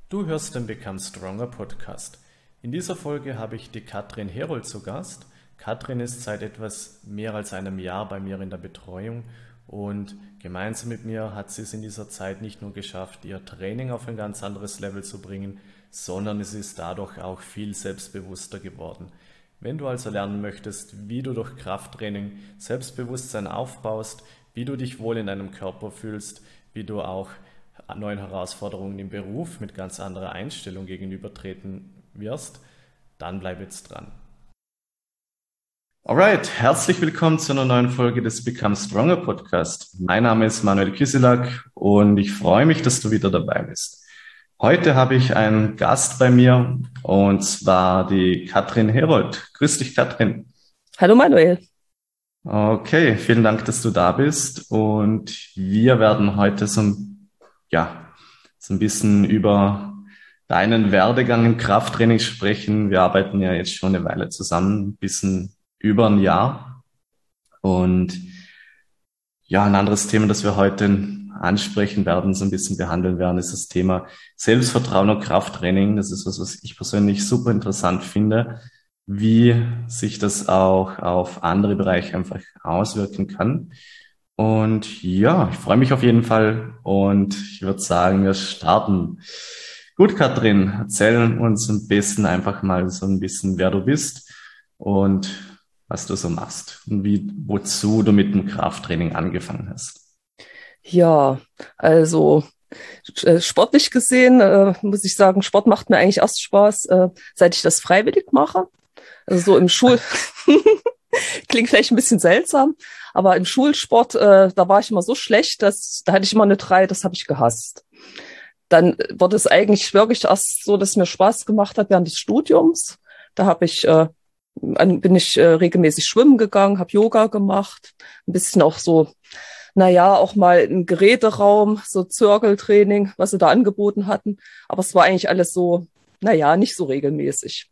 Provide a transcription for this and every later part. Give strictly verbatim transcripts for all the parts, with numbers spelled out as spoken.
Du hörst den Become Stronger Podcast. In dieser Folge habe ich die Katrin Herold zu Gast. Katrin ist seit etwas mehr als einem Jahr bei mir in der Betreuung und gemeinsam mit mir hat sie es in dieser Zeit nicht nur geschafft, ihr Training auf ein ganz anderes Level zu bringen, sondern es ist dadurch auch viel selbstbewusster geworden. Wenn du also lernen möchtest, wie du durch Krafttraining Selbstbewusstsein aufbaust, wie du dich wohl in deinem Körper fühlst, wie du auch neuen Herausforderungen im Beruf mit ganz anderer Einstellung gegenübertreten wirst, dann bleib jetzt dran. Alright, herzlich willkommen zu einer neuen Folge des Become Stronger Podcast. Mein Name ist Manuel Kyselak und ich freue mich, dass du wieder dabei bist. Heute habe ich einen Gast bei mir und zwar die Katrin Herold. Grüß dich, Katrin. Hallo Manuel. Okay, vielen Dank, dass du da bist und wir werden heute so ein ja, so ein bisschen über deinen Werdegang im Krafttraining sprechen. Wir arbeiten ja jetzt schon eine Weile zusammen, ein bisschen über ein Jahr. Und ja, ein anderes Thema, das wir heute ansprechen werden, so ein bisschen behandeln werden, ist das Thema Selbstvertrauen und Krafttraining. Das ist was, was ich persönlich super interessant finde, wie sich das auch auf andere Bereiche einfach auswirken kann. Und ja, ich freue mich auf jeden Fall und ich würde sagen, wir starten. Gut, Katrin, erzähl uns am besten einfach mal so ein bisschen, wer du bist und was du so machst und wie, wozu du mit dem Krafttraining angefangen hast. Ja, also äh, sportlich gesehen äh, muss ich sagen, Sport macht mir eigentlich erst Spaß, äh, seit ich das freiwillig mache. Also so im Schul klingt vielleicht ein bisschen seltsam, aber im Schulsport, äh, da war ich immer so schlecht, dass da hatte ich immer eine drei, das habe ich gehasst. Dann wurde es eigentlich wirklich erst so, dass mir Spaß gemacht hat während des Studiums. Da habe ich äh, an, bin ich äh, regelmäßig schwimmen gegangen, habe Yoga gemacht, ein bisschen auch so, naja, auch mal im Geräteraum, so Zirkeltraining, was sie da angeboten hatten. Aber es war eigentlich alles so, naja, nicht so regelmäßig.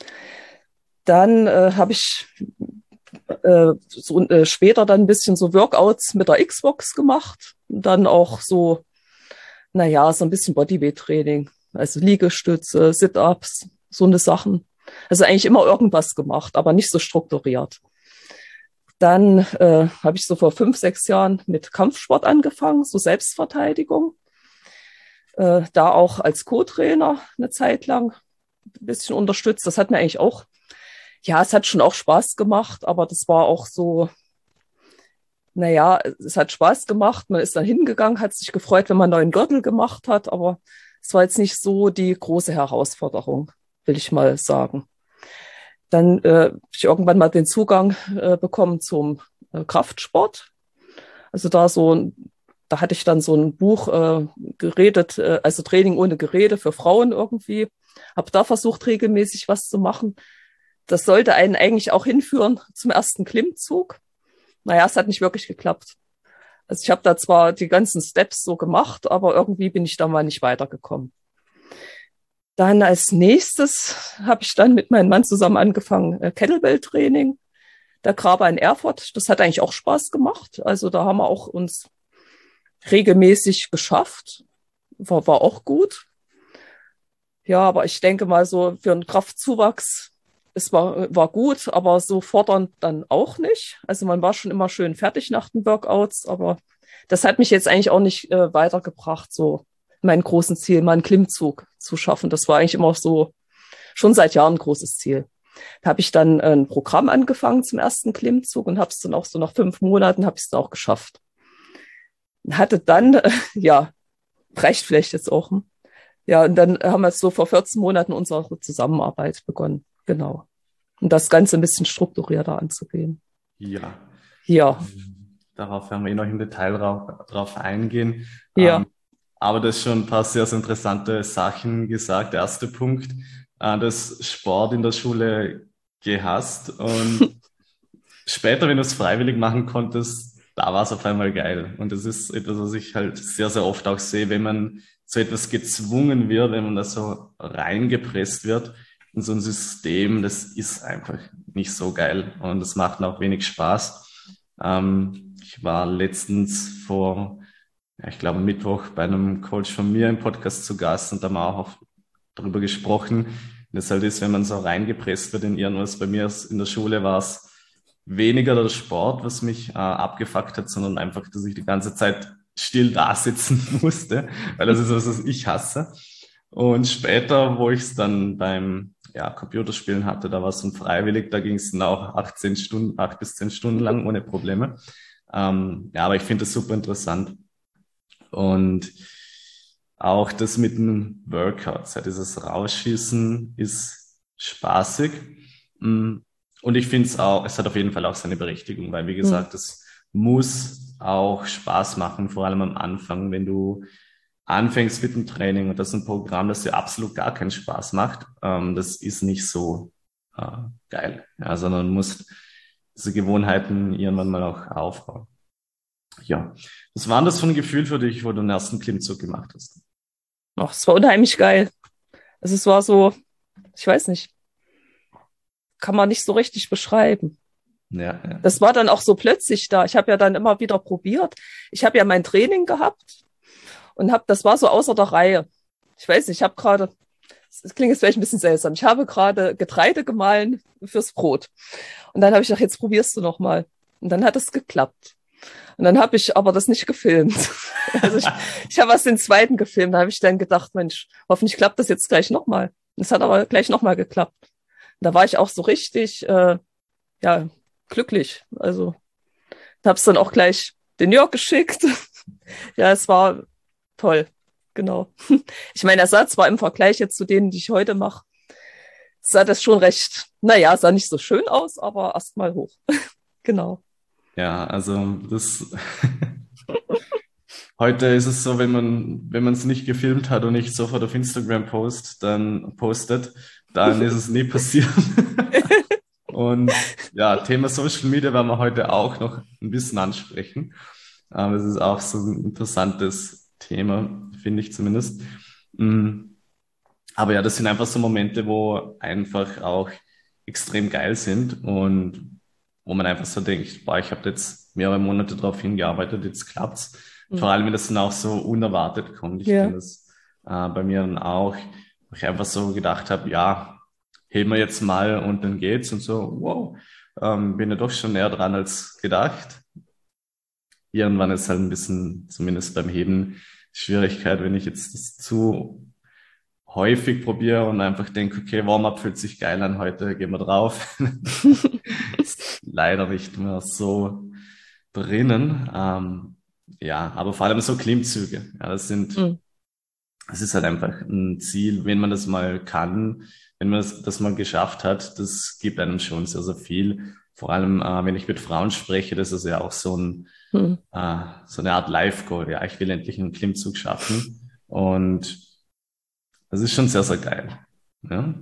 Dann äh, habe ich äh, so äh, später dann ein bisschen so Workouts mit der Xbox gemacht. Und dann auch so, naja, so ein bisschen Bodyweight-Training, also Liegestütze, Sit-Ups, so eine Sachen. Also eigentlich immer irgendwas gemacht, aber nicht so strukturiert. Dann äh, habe ich so vor fünf, sechs Jahren mit Kampfsport angefangen, so Selbstverteidigung. Äh, da auch als Co-Trainer eine Zeit lang ein bisschen unterstützt. Das hat mir eigentlich auch, ja, es hat schon auch Spaß gemacht, aber das war auch so, naja, es hat Spaß gemacht. Man ist dann hingegangen, hat sich gefreut, wenn man einen neuen Gürtel gemacht hat, aber es war jetzt nicht so die große Herausforderung, will ich mal sagen. Dann äh, habe ich irgendwann mal den Zugang äh, bekommen zum äh, Kraftsport. Also da so, da hatte ich dann so ein Buch äh, geredet, äh, also Training ohne Gerede für Frauen irgendwie. Habe da versucht, regelmäßig was zu machen. Das sollte einen eigentlich auch hinführen zum ersten Klimmzug. Naja, es hat nicht wirklich geklappt. Also ich habe da zwar die ganzen Steps so gemacht, aber irgendwie bin ich da mal nicht weitergekommen. Dann als nächstes habe ich dann mit meinem Mann zusammen angefangen, äh, Kettlebell-Training. Der Graber in Erfurt, das hat eigentlich auch Spaß gemacht. Also da haben wir auch uns regelmäßig geschafft. War, war auch gut. Ja, aber ich denke mal so für einen Kraftzuwachs, es war, war gut, aber so fordernd dann auch nicht. Also man war schon immer schön fertig nach den Workouts, aber das hat mich jetzt eigentlich auch nicht äh, weitergebracht, so mein großen Ziel, meinen Klimmzug zu schaffen. Das war eigentlich immer so schon seit Jahren ein großes Ziel. Da habe ich dann ein Programm angefangen zum ersten Klimmzug und habe es dann auch so nach fünf Monaten habe ich es dann auch geschafft. Hatte dann, äh, ja, reicht vielleicht jetzt auch. Hm? Ja, und dann haben wir so vor vierzehn Monaten unsere Zusammenarbeit begonnen. Genau. Und das Ganze ein bisschen strukturierter anzugehen. Ja, Ja, darauf werden wir eh noch im Detail drauf, drauf eingehen. Ähm, ja, aber du hast schon ein paar sehr, sehr interessante Sachen gesagt. Der erste Punkt, äh, das Sport in der Schule gehasst und später, wenn du es freiwillig machen konntest, da war es auf einmal geil. Und das ist etwas, was ich halt sehr, sehr oft auch sehe, wenn man zu etwas gezwungen wird, wenn man da so reingepresst wird in so ein System, das ist einfach nicht so geil und das macht auch wenig Spaß. Ähm, ich war letztens vor ja, ich glaube, Mittwoch bei einem Coach von mir im Podcast zu Gast und da haben wir auch darüber gesprochen, wie das halt ist, wenn man so reingepresst wird in irgendwas. Bei mir in der Schule war es weniger der Sport, was mich äh, abgefuckt hat, sondern einfach, dass ich die ganze Zeit still da sitzen musste, weil das ist was, was ich hasse. Und später, wo ich es dann beim ja, Computerspielen hatte, da war es dann freiwillig, da ging es dann auch achtzehn Stunden, acht bis zehn Stunden lang ohne Probleme. Ähm, ja, aber ich finde das super interessant. Und auch das mit den Workouts, ja, dieses Rausschießen ist spaßig. Mm, Und ich finde es auch, es hat auf jeden Fall auch seine Berechtigung, weil wie Hm. gesagt, es muss auch Spaß machen, vor allem am Anfang, wenn du anfängst mit dem Training und das ist ein Programm, das dir absolut gar keinen Spaß macht, ähm, das ist nicht so äh, geil, ja, sondern du musst diese Gewohnheiten irgendwann mal auch aufbauen. Ja, was war denn das für ein Gefühl für dich, wo du den ersten Klimmzug gemacht hast? Ach, es war unheimlich geil. Also es war so, ich weiß nicht, kann man nicht so richtig beschreiben. Ja, ja. Das war dann auch so plötzlich da. Ich habe ja dann immer wieder probiert. Ich habe ja mein Training gehabt und habe, das war so außer der Reihe. Ich weiß nicht, ich habe gerade, es klingt jetzt vielleicht ein bisschen seltsam, ich habe gerade Getreide gemahlen fürs Brot. Und dann habe ich gedacht, jetzt probierst du noch mal. Und dann hat es geklappt. Und dann habe ich aber das nicht gefilmt. Also ich, ich habe erst den zweiten gefilmt. Da habe ich dann gedacht, Mensch, hoffentlich klappt das jetzt gleich nochmal. Es hat aber gleich nochmal geklappt. Und da war ich auch so richtig, äh, ja, glücklich. Also habe es dann auch gleich den Jörg geschickt. Ja, es war toll. Genau. Ich meine, er sah zwar im Vergleich jetzt zu denen, die ich heute mache, sah das schon recht, naja, sah nicht so schön aus, aber erstmal hoch. Genau. Ja, also das heute ist es so, wenn man wenn man es nicht gefilmt hat und nicht sofort auf Instagram post, dann postet, dann ist es nie passiert. Und ja, Thema Social Media werden wir heute auch noch ein bisschen ansprechen. Aber es ist auch so ein interessantes Thema, finde ich zumindest. Mm, Aber ja, das sind einfach so Momente, wo einfach auch extrem geil sind und wo man einfach so denkt, boah, ich habe jetzt mehrere Monate darauf hingearbeitet, jetzt klappt's. Hm. Vor allem, wenn das dann auch so unerwartet kommt. Ich Ja. kenne das äh, bei mir dann auch, wo ich einfach so gedacht habe, ja, heben wir jetzt mal und dann geht's und so, wow, ähm, bin ja doch schon näher dran als gedacht. Irgendwann ist halt ein bisschen, zumindest beim Heben, Schwierigkeit, wenn ich jetzt das zu häufig probiere und einfach denke, okay, Warm-up fühlt sich geil an, heute gehen wir drauf. Ist leider nicht mehr so drinnen. Ähm, ja, aber vor allem so Klimmzüge. Ja, das sind, Hm. das ist halt einfach ein Ziel, wenn man das mal kann, wenn man das, das mal geschafft hat, das gibt einem schon sehr, sehr viel. Vor allem, äh, wenn ich mit Frauen spreche, das ist ja auch so ein, Hm. äh, so eine Art Life-Goal. Ja, ich will endlich einen Klimmzug schaffen. Und das ist schon sehr, sehr geil. Ja.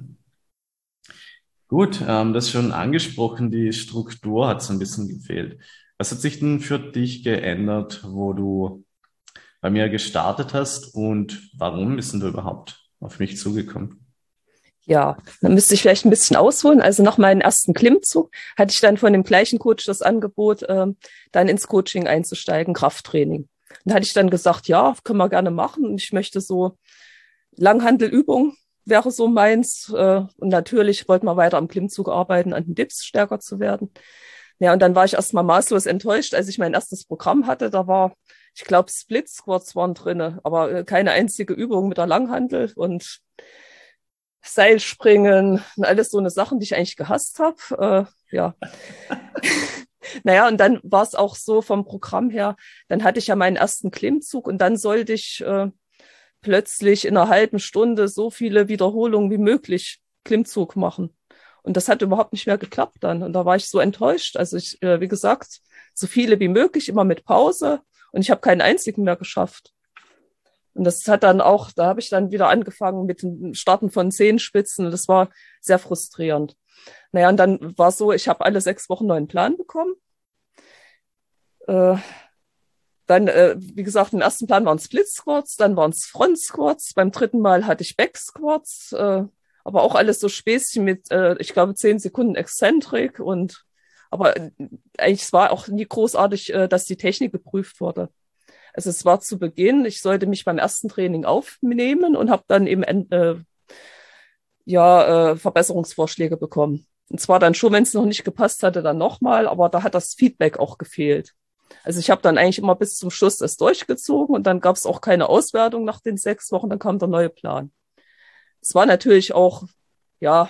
Gut, ähm, das schon angesprochen, die Struktur hat so ein bisschen gefehlt. Was hat sich denn für dich geändert, wo du bei mir gestartet hast und warum bist denn du überhaupt auf mich zugekommen? Ja, dann müsste ich vielleicht ein bisschen ausholen. Also nach meinem ersten Klimmzug hatte ich dann von dem gleichen Coach das Angebot, ähm, dann ins Coaching einzusteigen, Krafttraining. Und da hatte ich dann gesagt, ja, können wir gerne machen. Und ich möchte so Langhantelübung wäre so meins. Äh, und natürlich wollten wir weiter am Klimmzug arbeiten, an den Dips stärker zu werden. Ja, und dann war ich erstmal maßlos enttäuscht, als ich mein erstes Programm hatte. Da war, ich glaube, Split Squats waren drinne, aber äh, keine einzige Übung mit der Langhantel und Seilspringen und alles so eine Sachen, die ich eigentlich gehasst habe. Äh, ja. Naja, und dann war es auch so vom Programm her, dann hatte ich ja meinen ersten Klimmzug und dann sollte ich äh, plötzlich in einer halben Stunde so viele Wiederholungen wie möglich Klimmzug machen. Und das hat überhaupt nicht mehr geklappt dann. Und da war ich so enttäuscht. Also ich, äh, wie gesagt, so viele wie möglich, immer mit Pause. Und ich habe keinen einzigen mehr geschafft. Und das hat dann auch, da habe ich dann wieder angefangen mit dem Starten von Zehenspitzen. Das war sehr frustrierend. Naja, und dann war es so, ich habe alle sechs Wochen einen neuen Plan bekommen. Äh, dann, äh, wie gesagt, im ersten Plan waren Split Squats, dann waren es Front Squats. Beim dritten Mal hatte ich Back Squats, äh, aber auch alles so Späßchen mit, äh, ich glaube, zehn Sekunden Exzentrik. Und aber äh, eigentlich es war auch nie großartig, äh, dass die Technik geprüft wurde. Also es war zu Beginn, ich sollte mich beim ersten Training aufnehmen und habe dann eben äh, ja, äh, Verbesserungsvorschläge bekommen. Und zwar dann schon, wenn es noch nicht gepasst hatte, dann nochmal, aber da hat das Feedback auch gefehlt. Also ich habe dann eigentlich immer bis zum Schluss das durchgezogen und dann gab es auch keine Auswertung nach den sechs Wochen, dann kam der neue Plan. Es war natürlich auch, ja,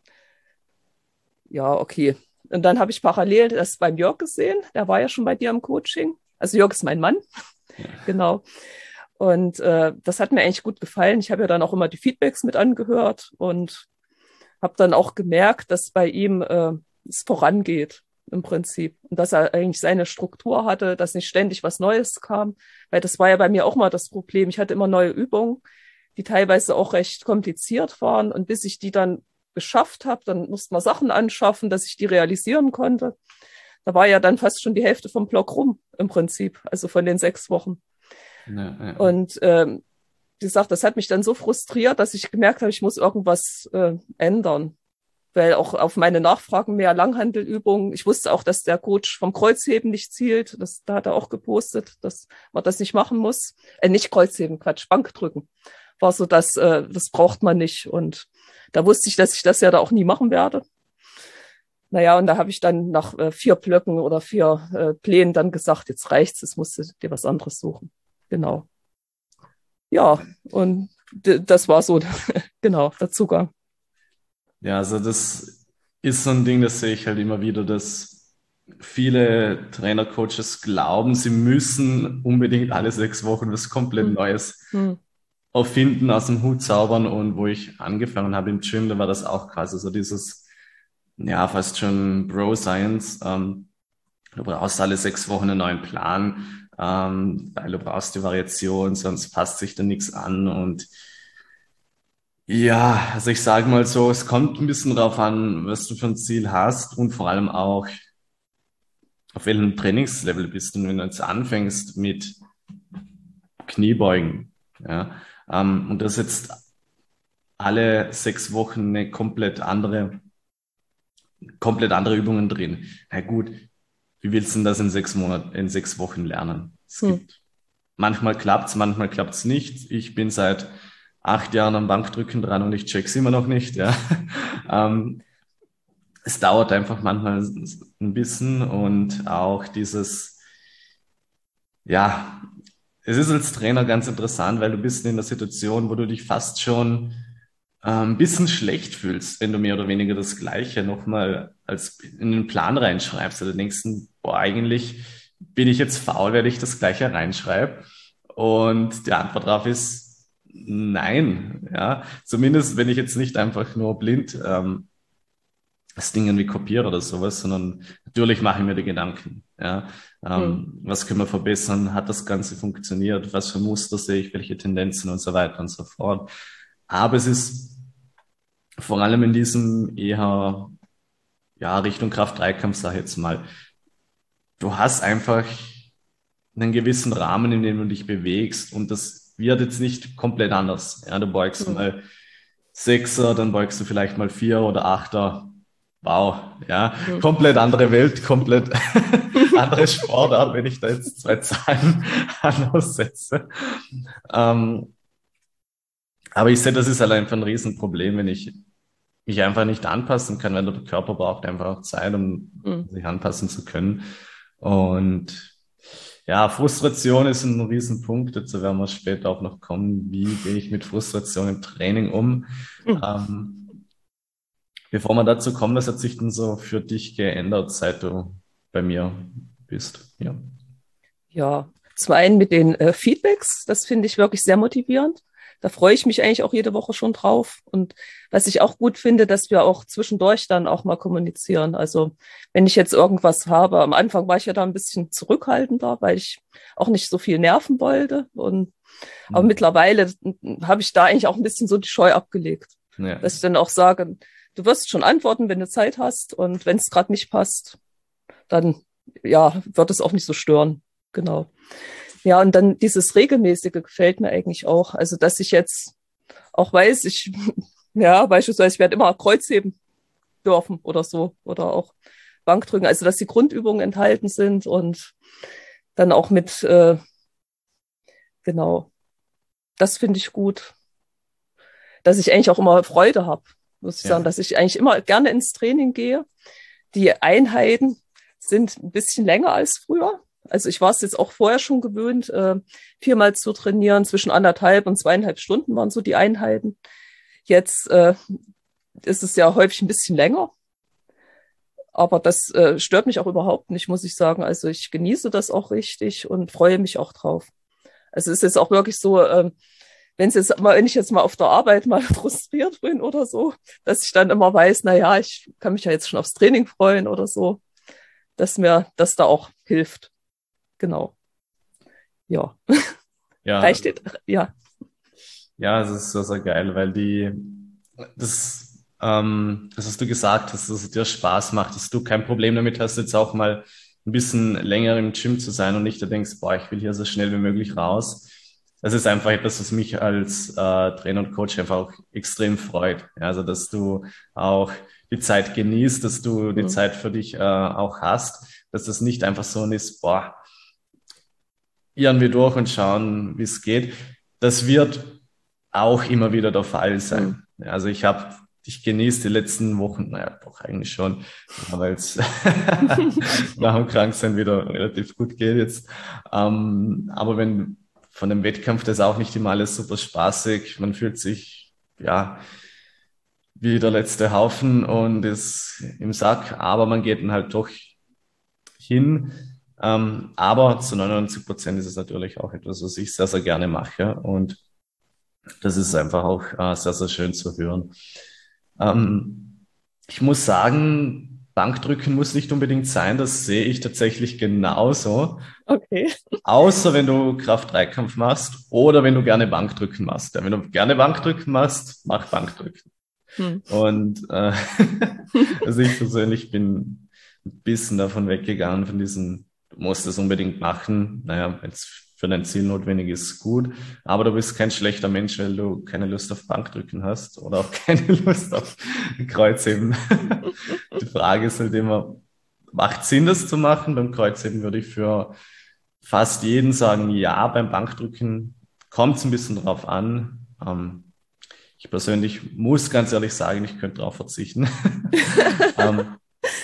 ja, okay. Und dann habe ich parallel das beim Jörg gesehen, der war ja schon bei dir im Coaching. Also Jörg ist mein Mann, Ja. genau. Und äh, das hat mir eigentlich gut gefallen. Ich habe ja dann auch immer die Feedbacks mit angehört und habe dann auch gemerkt, dass bei ihm äh, es vorangeht im Prinzip und dass er eigentlich seine Struktur hatte, dass nicht ständig was Neues kam, weil das war ja bei mir auch mal das Problem. Ich hatte immer neue Übungen, die teilweise auch recht kompliziert waren und bis ich die dann geschafft habe, dann musste man Sachen anschaffen, dass ich die realisieren konnte. Da war ja dann fast schon die Hälfte vom Block rum im Prinzip, also von den sechs Wochen. Ja, ja. Und ähm, wie gesagt, das hat mich dann so frustriert, dass ich gemerkt habe, ich muss irgendwas äh, ändern. Weil auch auf meine Nachfragen mehr Langhantelübungen, ich wusste auch, dass der Coach vom Kreuzheben nicht zielt. Das, da hat er auch gepostet, dass man das nicht machen muss. Äh, nicht Kreuzheben, Quatsch, Bankdrücken. War so, dass äh, das braucht man nicht. Und da wusste ich, dass ich das ja da auch nie machen werde. Naja, und da habe ich dann nach äh, vier Blöcken oder vier äh, Plänen dann gesagt, jetzt reicht's, jetzt musst du dir was anderes suchen. Genau. Ja, und d- das war so, genau, der Zugang. Ja, also das ist so ein Ding, das sehe ich halt immer wieder, dass viele Trainer, Coaches glauben, sie müssen unbedingt alle sechs Wochen was komplett Hm. Neues Hm. erfinden, aus dem Hut zaubern. Und wo ich angefangen habe im Gym, da war das auch quasi so dieses, ja, fast schon Bro-Science. Ähm, du brauchst alle sechs Wochen einen neuen Plan, ähm, weil du brauchst die Variation, sonst passt sich da nichts an. Und ja, also ich sage mal so, es kommt ein bisschen drauf an, was du für ein Ziel hast und vor allem auch, auf welchem Trainingslevel bist du. Und wenn du jetzt anfängst mit Kniebeugen, ja, ähm, und das jetzt alle sechs Wochen eine komplett andere, komplett andere Übungen drin. Na gut, wie willst du denn das in sechs Monaten, in sechs Wochen lernen? Es Hm. gibt, manchmal klappt's, manchmal klappt's nicht. Ich bin seit acht Jahren am Bankdrücken dran und ich check's immer noch nicht, ja. Ähm, es dauert einfach manchmal ein bisschen und auch dieses, ja, es ist als Trainer ganz interessant, weil du bist in der Situation, wo du dich fast schon äh, ein bisschen schlecht fühlst, wenn du mehr oder weniger das Gleiche nochmal als in den Plan reinschreibst. Oder denkst du, boah, eigentlich bin ich jetzt faul, weil ich das Gleiche reinschreibe. Und die Antwort darauf ist nein. Ja, zumindest wenn ich jetzt nicht einfach nur blind ähm, das Ding irgendwie kopiere oder sowas, sondern natürlich mache ich mir die Gedanken. Ja, Hm. ähm, was können wir verbessern? Hat das Ganze funktioniert? Was für Muster sehe ich? Welche Tendenzen und so weiter und so fort. Aber es ist vor allem in diesem eher, ja, Richtung Kraft-Dreikampf, sag ich jetzt mal. Du hast einfach einen gewissen Rahmen, in dem du dich bewegst und das wird jetzt nicht komplett anders. Ja, du beugst Hm. mal Sechser, dann beugst du vielleicht mal Vier oder Achter. Wow, ja, Hm. komplett andere Welt, komplett andere Sportart, wenn ich da jetzt zwei Zahlen aussetze. Ähm, aber ich sehe, das ist halt einfach ein Riesenproblem, wenn ich mich einfach nicht anpassen kann, weil der Körper braucht einfach auch Zeit, um Hm. sich anpassen zu können. Und ja, Frustration ist ein Riesenpunkt. Dazu werden wir später auch noch kommen. Wie gehe ich mit Frustration im Training um? Hm. Ähm, bevor wir dazu kommen, was hat sich denn so für dich geändert, seit du bei mir bist? Ja. Ja, zum einen mit den äh, Feedbacks, das finde ich wirklich sehr motivierend. Da freue ich mich eigentlich auch jede Woche schon drauf. Und was ich auch gut finde, dass wir auch zwischendurch dann auch mal kommunizieren. Also wenn ich jetzt irgendwas habe, am Anfang war ich ja da ein bisschen zurückhaltender, weil ich auch nicht so viel nerven wollte. Und aber Hm. mittlerweile habe ich da eigentlich auch ein bisschen so die Scheu abgelegt, Ja. dass ich dann auch sage, du wirst schon antworten, wenn du Zeit hast. Und wenn es gerade nicht passt, dann ja, wird es auch nicht so stören. Genau. Ja, und dann dieses Regelmäßige gefällt mir eigentlich auch. Also, dass ich jetzt auch weiß, ich, ja, beispielsweise, ich werde immer Kreuzheben dürfen oder so. Oder auch Bankdrücken. Also, dass die Grundübungen enthalten sind und dann auch mit, äh, genau. Das finde ich gut. Dass ich eigentlich auch immer Freude habe, muss ich sagen, Ja, dass ich eigentlich immer gerne ins Training gehe. Die Einheiten sind ein bisschen länger als früher. Also ich war es jetzt auch vorher schon gewöhnt, äh, viermal zu trainieren. Zwischen anderthalb und zweieinhalb Stunden waren so die Einheiten. Jetzt äh, ist es ja häufig ein bisschen länger. Aber das äh, stört mich auch überhaupt nicht, muss ich sagen. Also ich genieße das auch richtig und freue mich auch drauf. Also es ist jetzt auch wirklich so, ähm, wenn es jetzt mal, wenn ich jetzt mal auf der Arbeit mal frustriert bin oder so, dass ich dann immer weiß, na ja, ich kann mich ja jetzt schon aufs Training freuen oder so, dass mir das da auch hilft. Genau. Ja. ja, Reicht dir, ja. ja, es ist sehr, sehr geil, weil die, das, ähm, das, was du gesagt hast, dass es dir Spaß macht, dass du kein Problem damit hast, jetzt auch mal ein bisschen länger im Gym zu sein und nicht da denkst, boah, ich will hier so schnell wie möglich raus. Das ist einfach etwas, was mich als äh, Trainer und Coach einfach auch extrem freut. Ja, also, dass du auch die Zeit genießt, dass du die Hm. Zeit für dich äh, auch hast, dass das nicht einfach so ist, boah, irgendwie durch und schauen, wie es geht. Das wird auch immer wieder der Fall Hm. sein. Ja, also ich habe, ich genieße die letzten Wochen, naja, doch eigentlich schon, weil es nach dem Kranksein wieder relativ gut geht jetzt. Ähm, aber wenn von dem Wettkampf, das ist auch nicht immer alles super spaßig. Man fühlt sich, ja, wie der letzte Haufen und ist im Sack, aber man geht dann halt doch hin. Ähm, aber zu neunundneunzig Prozent ist es natürlich auch etwas, was ich sehr, sehr gerne mache. Und das ist einfach auch äh, sehr, sehr schön zu hören. Ähm, ich muss sagen, Bankdrücken muss nicht unbedingt sein. Das sehe ich tatsächlich genauso. Okay. Außer wenn du Kraft-Dreikampf machst oder wenn du gerne Bankdrücken machst. Ja, wenn du gerne Bankdrücken machst, mach Bankdrücken. Hm. Und äh, also ich persönlich bin ein bisschen davon weggegangen, von diesem, du musst es unbedingt machen. Naja, wenn es für dein Ziel notwendig ist, gut. Aber du bist kein schlechter Mensch, weil du keine Lust auf Bankdrücken hast oder auch keine Lust auf Kreuzheben. Die Frage ist halt immer, macht Sinn, das zu machen? Beim Kreuzheben würde ich für fast jeden sagen, ja, beim Bankdrücken kommt es ein bisschen drauf an. Ähm, ich persönlich muss ganz ehrlich sagen, ich könnte darauf verzichten. ähm,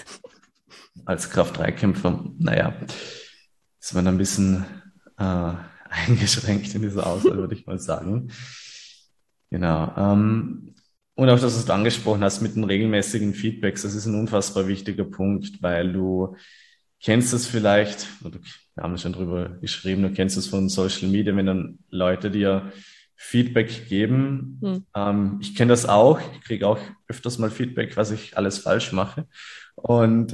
als Kraft-drei-Kämpfer, naja, ist man ein bisschen äh, eingeschränkt in dieser Auswahl, würde ich mal sagen. Genau. Ähm, und auch das, was du angesprochen hast mit den regelmäßigen Feedbacks, das ist ein unfassbar wichtiger Punkt, weil du kennst es vielleicht, oder wir haben schon drüber geschrieben, du kennst es von Social Media, wenn dann Leute dir Feedback geben. Hm. Ähm, ich kenne das auch, ich kriege auch öfters mal Feedback, was ich alles falsch mache. Und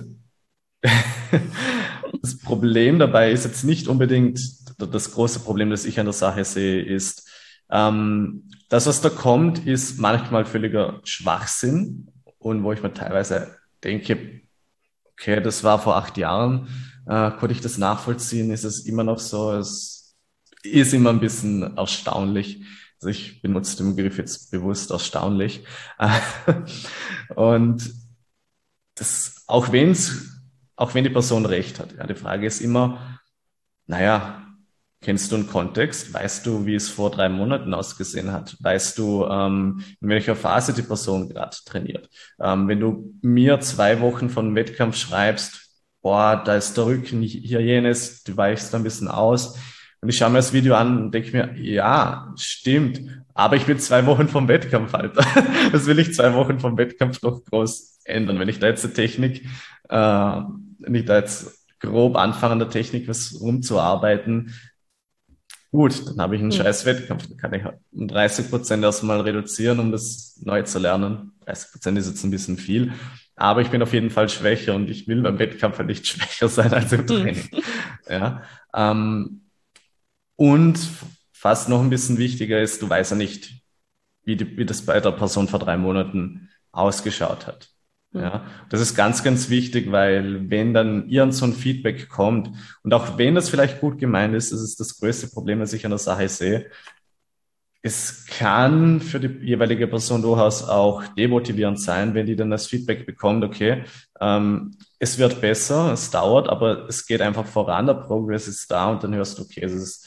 das Problem dabei ist jetzt nicht unbedingt, das große Problem, das ich an der Sache sehe, ist, ähm, das, was da kommt, ist manchmal völliger Schwachsinn und wo ich mir teilweise denke, okay, das war vor acht Jahren, äh, konnte ich das nachvollziehen, ist es immer noch so, es ist immer ein bisschen erstaunlich. Also ich benutze den Begriff jetzt bewusst erstaunlich. Und das, auch wenn's, auch wenn die Person recht hat. Ja, die Frage ist immer, naja, kennst du einen Kontext? Weißt du, wie es vor drei Monaten ausgesehen hat? Weißt du, ähm, in welcher Phase die Person gerade trainiert? Ähm, wenn du mir zwei Wochen von Wettkampf schreibst, boah, da ist der Rücken hier jenes, du weichst da ein bisschen aus. Und ich schaue mir das Video an und denke mir, ja, stimmt. Aber ich bin zwei Wochen vom Wettkampf, Alter. Was will ich zwei Wochen vom Wettkampf noch groß ändern? Wenn ich da jetzt eine Technik, äh, wenn ich da jetzt grob anfange an der Technik was rumzuarbeiten, gut, dann habe ich einen Hm. scheiß Wettkampf. Dann kann ich halt um dreißig Prozent erstmal reduzieren, um das neu zu lernen. dreißig Prozent ist jetzt ein bisschen viel. Aber ich bin auf jeden Fall schwächer und ich will beim Wettkampf halt nicht schwächer sein als im Hm. Training. Ja. Ähm, und fast noch ein bisschen wichtiger ist, du weißt ja nicht, wie, die, wie das bei der Person vor drei Monaten ausgeschaut hat. Hm. Ja, das ist ganz, ganz wichtig, weil wenn dann irgend so ein Feedback kommt und auch wenn das vielleicht gut gemeint ist, das ist das größte Problem, das ich an der Sache sehe. Es kann für die jeweilige Person durchaus auch demotivierend sein, wenn die dann das Feedback bekommt, okay, ähm, es wird besser, es dauert, aber es geht einfach voran, der Progress ist da und dann hörst du, okay, es ist,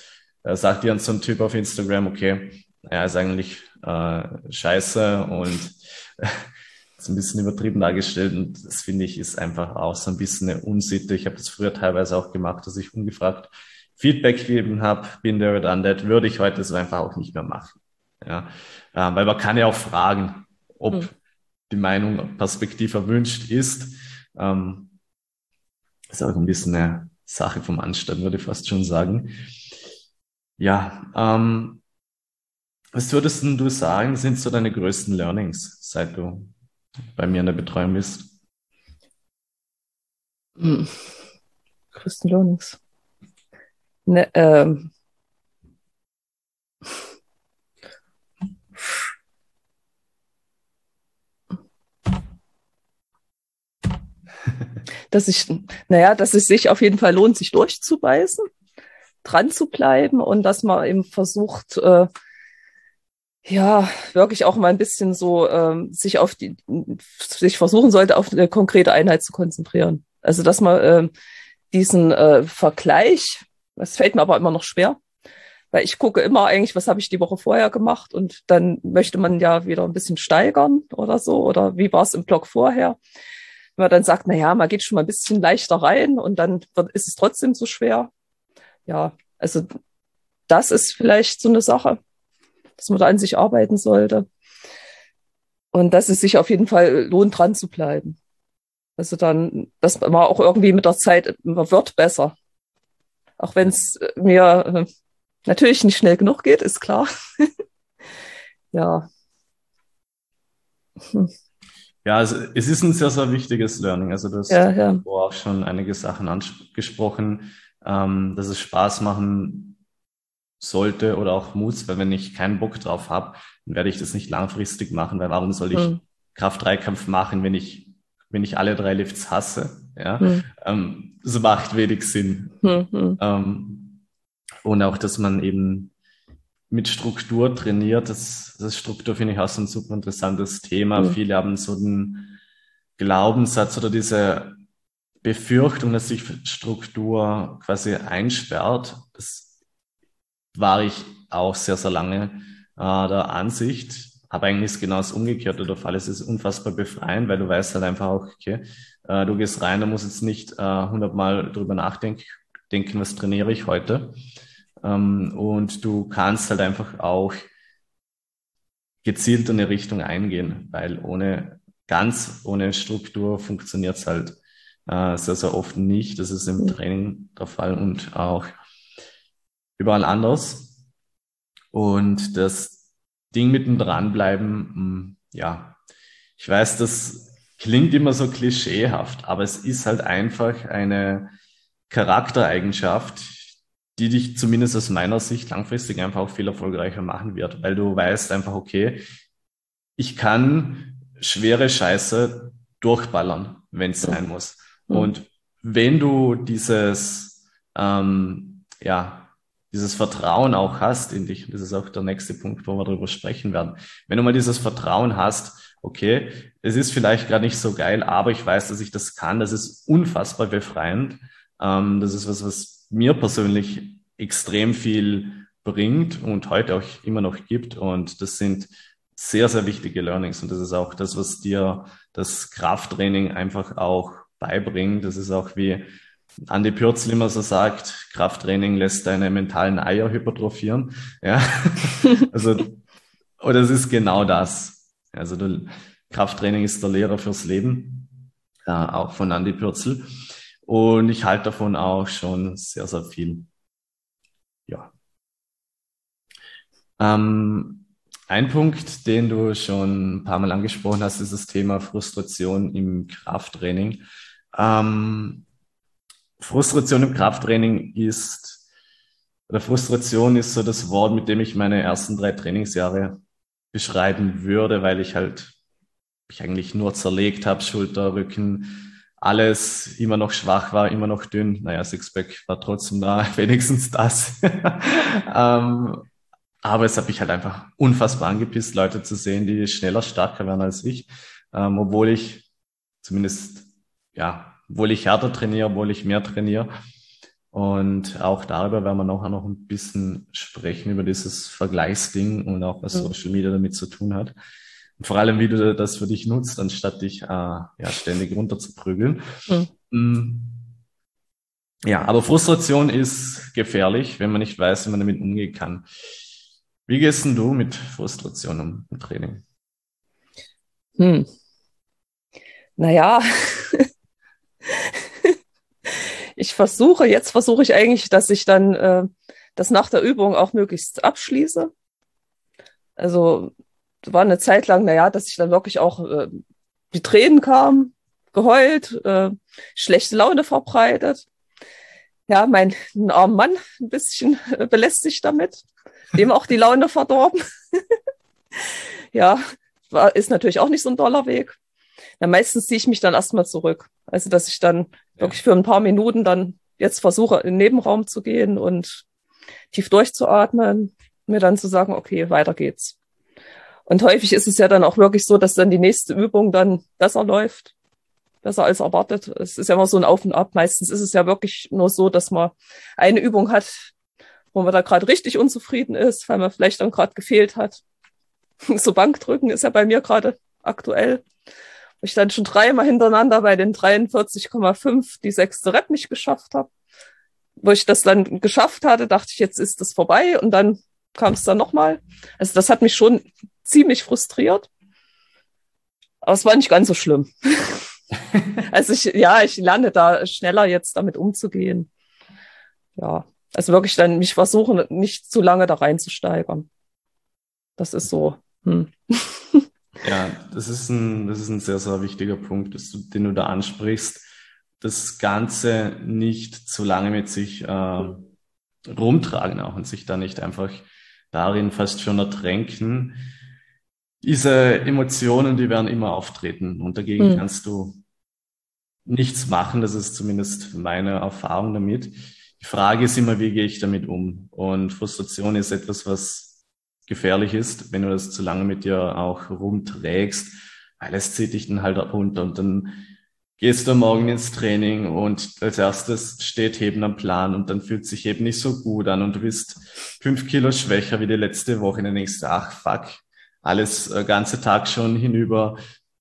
Da sagt dir so ein Typ auf Instagram, okay, er ist eigentlich äh, scheiße und ist ein bisschen übertrieben dargestellt und das finde ich ist einfach auch so ein bisschen eine Unsitte. Ich habe das früher teilweise auch gemacht, dass ich ungefragt Feedback gegeben habe, bin there, done that, würde ich heute so einfach auch nicht mehr machen. Ja, äh, weil man kann ja auch fragen, ob Hm. die Meinung Perspektive erwünscht ist. Ähm, ist auch ein bisschen eine Sache vom Anstand, würde ich fast schon sagen. Ja, ähm, was würdest denn du sagen, sind so deine größten Learnings, seit du bei mir in der Betreuung bist? Hm. Größten Learnings. Ne, ähm, dass ich, naja, dass es sich auf jeden Fall lohnt, sich durchzubeißen, dran zu bleiben und dass man eben versucht, äh, ja, wirklich auch mal ein bisschen so ähm, sich auf die, sich versuchen sollte, auf eine konkrete Einheit zu konzentrieren. Also dass man ähm, diesen äh, Vergleich, das fällt mir aber immer noch schwer, weil ich gucke immer eigentlich, was habe ich die Woche vorher gemacht und dann möchte man ja wieder ein bisschen steigern oder so oder wie war es im Blog vorher. Wenn man dann sagt, na ja, man geht schon mal ein bisschen leichter rein und dann wird, ist es trotzdem so schwer. Ja, also das ist vielleicht so eine Sache, dass man da an sich arbeiten sollte und dass es sich auf jeden Fall lohnt, dran zu bleiben. Also dann, dass man auch irgendwie mit der Zeit, man wird besser. Auch wenn es mir äh, natürlich nicht schnell genug geht, ist klar. Ja. Hm. Ja, also es ist ein sehr, sehr wichtiges Learning. Also du Ja, hast ja. davor auch schon einige Sachen angesprochen, ähm, dass es Spaß machen sollte oder auch muss, weil wenn ich keinen Bock drauf habe, dann werde ich das nicht langfristig machen, weil warum soll Hm. ich Kraft-Dreikampf machen, wenn ich, wenn ich alle drei Lifts hasse? Ja, Hm. ähm, das macht wenig Sinn. Hm. Hm. Ähm, und auch, dass man eben mit Struktur trainiert. Das, das Struktur finde ich auch so ein super interessantes Thema. Hm. Viele haben so den Glaubenssatz oder diese Befürchtung, dass sich Struktur quasi einsperrt. Das war ich auch sehr, sehr lange äh, der Ansicht. Aber eigentlich ist genau das Umgekehrte der Fall. Es ist unfassbar befreiend, weil du weißt halt einfach auch, okay, äh, du gehst rein, du musst jetzt nicht äh, hundertmal drüber nachdenken, denken, was trainiere ich heute. Ähm, und du kannst halt einfach auch gezielt in eine Richtung eingehen, weil ohne, ganz ohne Struktur funktioniert es halt äh, sehr, sehr oft nicht. Das ist im Hm. Training der Fall und auch überall anders. Und das Ding mit dem Dranbleiben, mh, ja, ich weiß, das klingt immer so klischeehaft, aber es ist halt einfach eine Charaktereigenschaft, die dich zumindest aus meiner Sicht langfristig einfach auch viel erfolgreicher machen wird, weil du weißt einfach, okay, ich kann schwere Scheiße durchballern, wenn es Hm. sein muss. Hm. Und wenn du dieses, ähm, ja, dieses Vertrauen auch hast in dich, und das ist auch der nächste Punkt, wo wir darüber sprechen werden. Wenn du mal dieses Vertrauen hast, okay, es ist vielleicht gerade nicht so geil, aber ich weiß, dass ich das kann, das ist unfassbar befreiend. Ähm, das ist was, was mir persönlich extrem viel bringt und heute auch immer noch gibt. Und das sind sehr, sehr wichtige Learnings. Und das ist auch das, was dir das Krafttraining einfach auch beibringt. Das ist auch wie Andi Pürzel immer so sagt, Krafttraining lässt deine mentalen Eier hypertrophieren. Ja, also, oder es ist genau das. Also, du, Krafttraining ist der Lehrer fürs Leben, äh, auch von Andi Pürzel. Und ich halte davon auch schon sehr, sehr viel. Ja. Ähm, ein Punkt, den du schon ein paar Mal angesprochen hast, ist das Thema Frustration im Krafttraining. Ähm, Frustration im Krafttraining ist, oder Frustration ist so das Wort, mit dem ich meine ersten drei Trainingsjahre beschreiben würde, weil ich halt mich eigentlich nur zerlegt habe, Schulter, Rücken, alles immer noch schwach war, immer noch dünn. Naja, Sixpack war trotzdem da, wenigstens das. ähm, aber es hat mich halt einfach unfassbar angepisst, Leute zu sehen, die schneller, stärker werden als ich, ähm, obwohl ich zumindest, ja, obwohl ich härter trainiere, obwohl ich mehr trainiere. Und auch darüber werden wir nachher noch ein bisschen sprechen, über dieses Vergleichsding und auch was Mhm. Social Media damit zu tun hat. Und vor allem, wie du das für dich nutzt, anstatt dich äh, ja ständig runterzuprügeln. Mhm. Mm, Ja, aber Frustration ist gefährlich, wenn man nicht weiß, wie man damit umgehen kann. Wie gehst denn du mit Frustration um im Training? Hm. Naja, ich versuche, jetzt versuche ich eigentlich, dass ich dann äh, das nach der Übung auch möglichst abschließe. Also war eine Zeit lang, naja, dass ich dann wirklich auch äh, die Tränen kamen, geheult, äh, schlechte Laune verbreitet. Ja, mein armer Mann ein bisschen äh, belästigt damit, dem auch die Laune verdorben. Ja, war, ist natürlich auch nicht so ein doller Weg. Ja, meistens ziehe ich mich dann erstmal zurück. Also, dass ich dann Ja, wirklich für ein paar Minuten dann jetzt versuche, in den Nebenraum zu gehen und tief durchzuatmen, mir dann zu sagen, okay, weiter geht's. Und häufig ist es ja dann auch wirklich so, dass dann die nächste Übung dann besser läuft, besser als erwartet. Es ist ja immer so ein Auf und Ab. Meistens ist es ja wirklich nur so, dass man eine Übung hat, wo man da gerade richtig unzufrieden ist, weil man vielleicht dann gerade gefehlt hat. So Bankdrücken ist ja bei mir gerade aktuell. Wo ich dann schon dreimal hintereinander bei den dreiundvierzig Komma fünf die sechste Rep nicht geschafft habe. Wo ich das dann geschafft hatte, dachte ich, jetzt ist das vorbei. Und dann kam es dann nochmal. Also das hat mich schon ziemlich frustriert. Aber es war nicht ganz so schlimm. Also ich, ja, ich lerne da schneller jetzt damit umzugehen. Ja, also wirklich dann mich versuchen, nicht zu lange da reinzusteigern. Das ist so. Hm. ja, das ist ein, das ist ein sehr, sehr wichtiger Punkt, dass du, den du da ansprichst. Das Ganze nicht zu lange mit sich äh, rumtragen auch und sich da nicht einfach darin fast schon ertränken. Diese Emotionen, die werden immer auftreten und dagegen Hm. kannst du nichts machen. Das ist zumindest meine Erfahrung damit. Die Frage ist immer, wie gehe ich damit um? Und Frustration ist etwas, was gefährlich ist, wenn du das zu lange mit dir auch rumträgst, weil es zieht dich dann halt runter und dann gehst du morgen ins Training und als erstes steht Heben am Plan und dann fühlt sich Heben nicht so gut an und du bist fünf Kilo schwächer wie die letzte Woche und dann denkst du, ach fuck, alles äh, ganze Tag schon hinüber,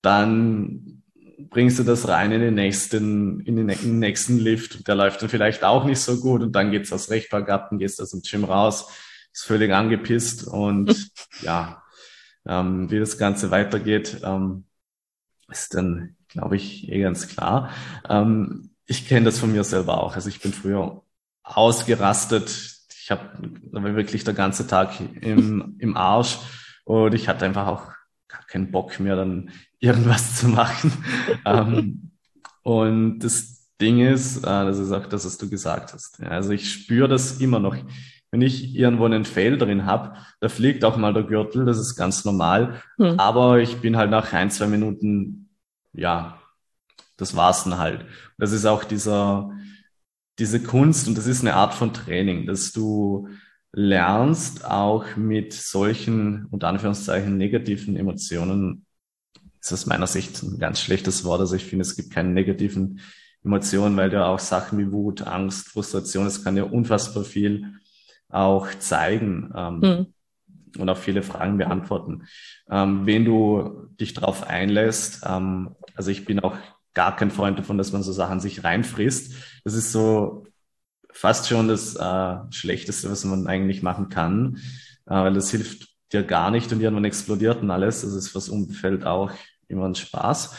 dann bringst du das rein in den nächsten, in den, in den nächsten Lift. Der läuft dann vielleicht auch nicht so gut und dann geht's aus recht bergab, dann gehst du aus dem Gym raus, ist völlig angepisst und ja, ähm, wie das Ganze weitergeht, ähm, ist dann, glaube ich, eh ganz klar. Ähm, ich kenne das von mir selber auch. Also ich bin früher ausgerastet. Ich habe wirklich der ganze Tag im, im Arsch und ich hatte einfach auch gar keinen Bock mehr, dann irgendwas zu machen. ähm, und das Ding ist, äh, das ist auch das, was du gesagt hast. Ja, also ich spüre das immer noch. Wenn ich irgendwo einen Fail drin habe, da fliegt auch mal der Gürtel, das ist ganz normal. Hm. Aber ich bin halt nach ein, zwei Minuten, ja, das war's dann halt. Das ist auch dieser, diese Kunst und das ist eine Art von Training, dass du lernst, auch mit solchen, unter Anführungszeichen, negativen Emotionen, ist aus meiner Sicht ein ganz schlechtes Wort. Also ich finde, es gibt keine negativen Emotionen, weil ja auch Sachen wie Wut, Angst, Frustration, es kann ja unfassbar viel auch zeigen. Ähm, Hm. und auch viele Fragen beantworten. Ähm, wenn du dich darauf einlässt, ähm, also ich bin auch gar kein Freund davon, dass man so Sachen sich reinfrisst. Das ist so fast schon das äh, Schlechteste, was man eigentlich machen kann, äh, weil das hilft dir gar nicht und irgendwann explodiert und alles. Das ist fürs Umfeld auch immer ein Spaß.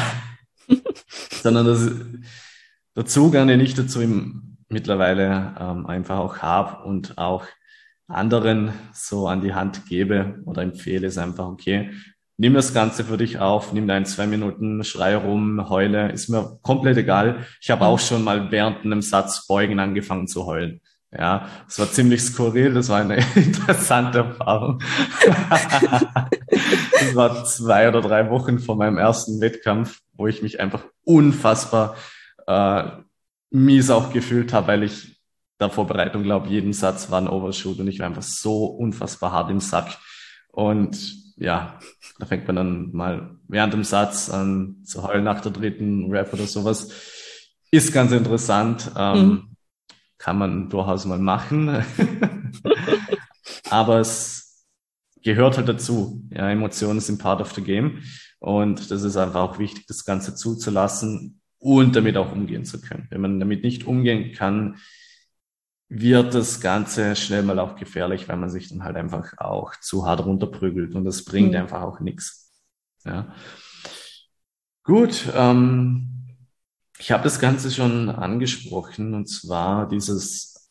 Sondern das, der Zugang, den ich dazu im, mittlerweile ähm, einfach auch habe und auch anderen so an die Hand gebe oder empfehle, ist einfach, okay, nimm das Ganze für dich auf, nimm ein, zwei Minuten, schrei rum, heule, ist mir komplett egal. Ich habe auch Hm. schon mal während einem Satz beugen angefangen zu heulen. Ja, es war ziemlich skurril, das war eine interessante Erfahrung. Das war zwei oder drei Wochen vor meinem ersten Wettkampf, wo ich mich einfach unfassbar äh, mies auch gefühlt habe, weil ich der Vorbereitung glaube, jeden Satz war ein Overshoot und ich war einfach so unfassbar hart im Sack. Und ja, da fängt man dann mal während dem Satz an zu heulen nach der dritten Rap oder sowas. Ist ganz interessant. Hm. Ähm, kann man durchaus mal machen. Aber es gehört halt dazu. Ja, Emotionen sind part of the game. Und das ist einfach auch wichtig, das Ganze zuzulassen und damit auch umgehen zu können. Wenn man damit nicht umgehen kann, wird das Ganze schnell mal auch gefährlich, weil man sich dann halt einfach auch zu hart runterprügelt und das bringt Hm. einfach auch nichts. Ja. Gut, ähm, ich habe das Ganze schon angesprochen und zwar dieses,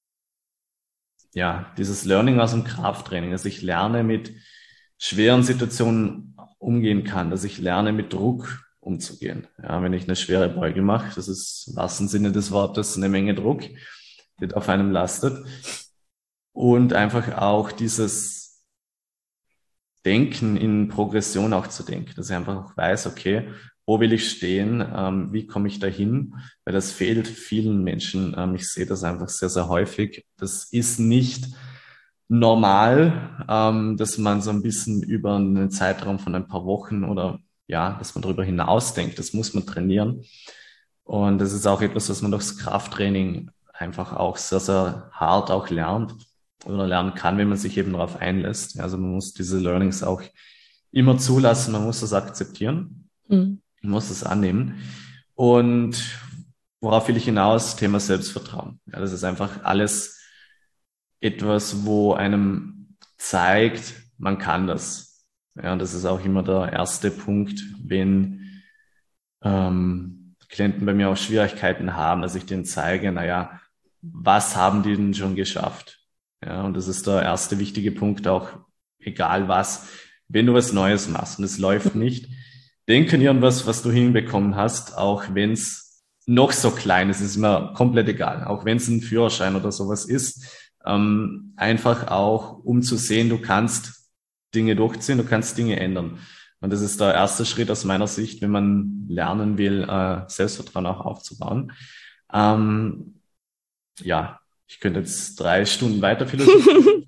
ja, dieses Learning aus dem Krafttraining, dass ich lerne mit schweren Situationen umgehen kann, dass ich lerne mit Druck umzugehen. Ja, wenn ich eine schwere Beuge mache, das ist im wahrsten Sinne des Wortes eine Menge Druck, die auf einem lastet. Und einfach auch dieses Denken in Progression auch zu denken, dass ich einfach auch weiß, okay, wo will ich stehen, ähm, wie komme ich dahin, weil das fehlt vielen Menschen. Ähm, ich sehe das einfach sehr, sehr häufig. Das ist nicht normal, ähm, dass man so ein bisschen über einen Zeitraum von ein paar Wochen oder ja, dass man darüber hinaus denkt. Das muss man trainieren. Und das ist auch etwas, was man durchs Krafttraining einfach auch sehr, sehr hart auch lernt oder lernen kann, wenn man sich eben darauf einlässt. Also man muss diese Learnings auch immer zulassen, man muss das akzeptieren, Hm. man muss das annehmen. Und worauf will ich hinaus? Thema Selbstvertrauen. Ja, das ist einfach alles etwas, wo einem zeigt, man kann das. Ja, und das ist auch immer der erste Punkt, wenn ähm, Klienten bei mir auch Schwierigkeiten haben, dass ich denen zeige, naja, was haben die denn schon geschafft? Ja, und das ist der erste wichtige Punkt, auch egal was, wenn du was Neues machst und es läuft nicht, denk an irgendwas, was du hinbekommen hast, auch wenn es noch so klein ist, ist mir komplett egal, auch wenn es ein Führerschein oder sowas ist, ähm, einfach auch, um zu sehen, du kannst Dinge durchziehen, du kannst Dinge ändern. Und das ist der erste Schritt aus meiner Sicht, wenn man lernen will, äh, Selbstvertrauen auch aufzubauen. Ähm, ja, ich könnte jetzt drei Stunden weiter philosophieren.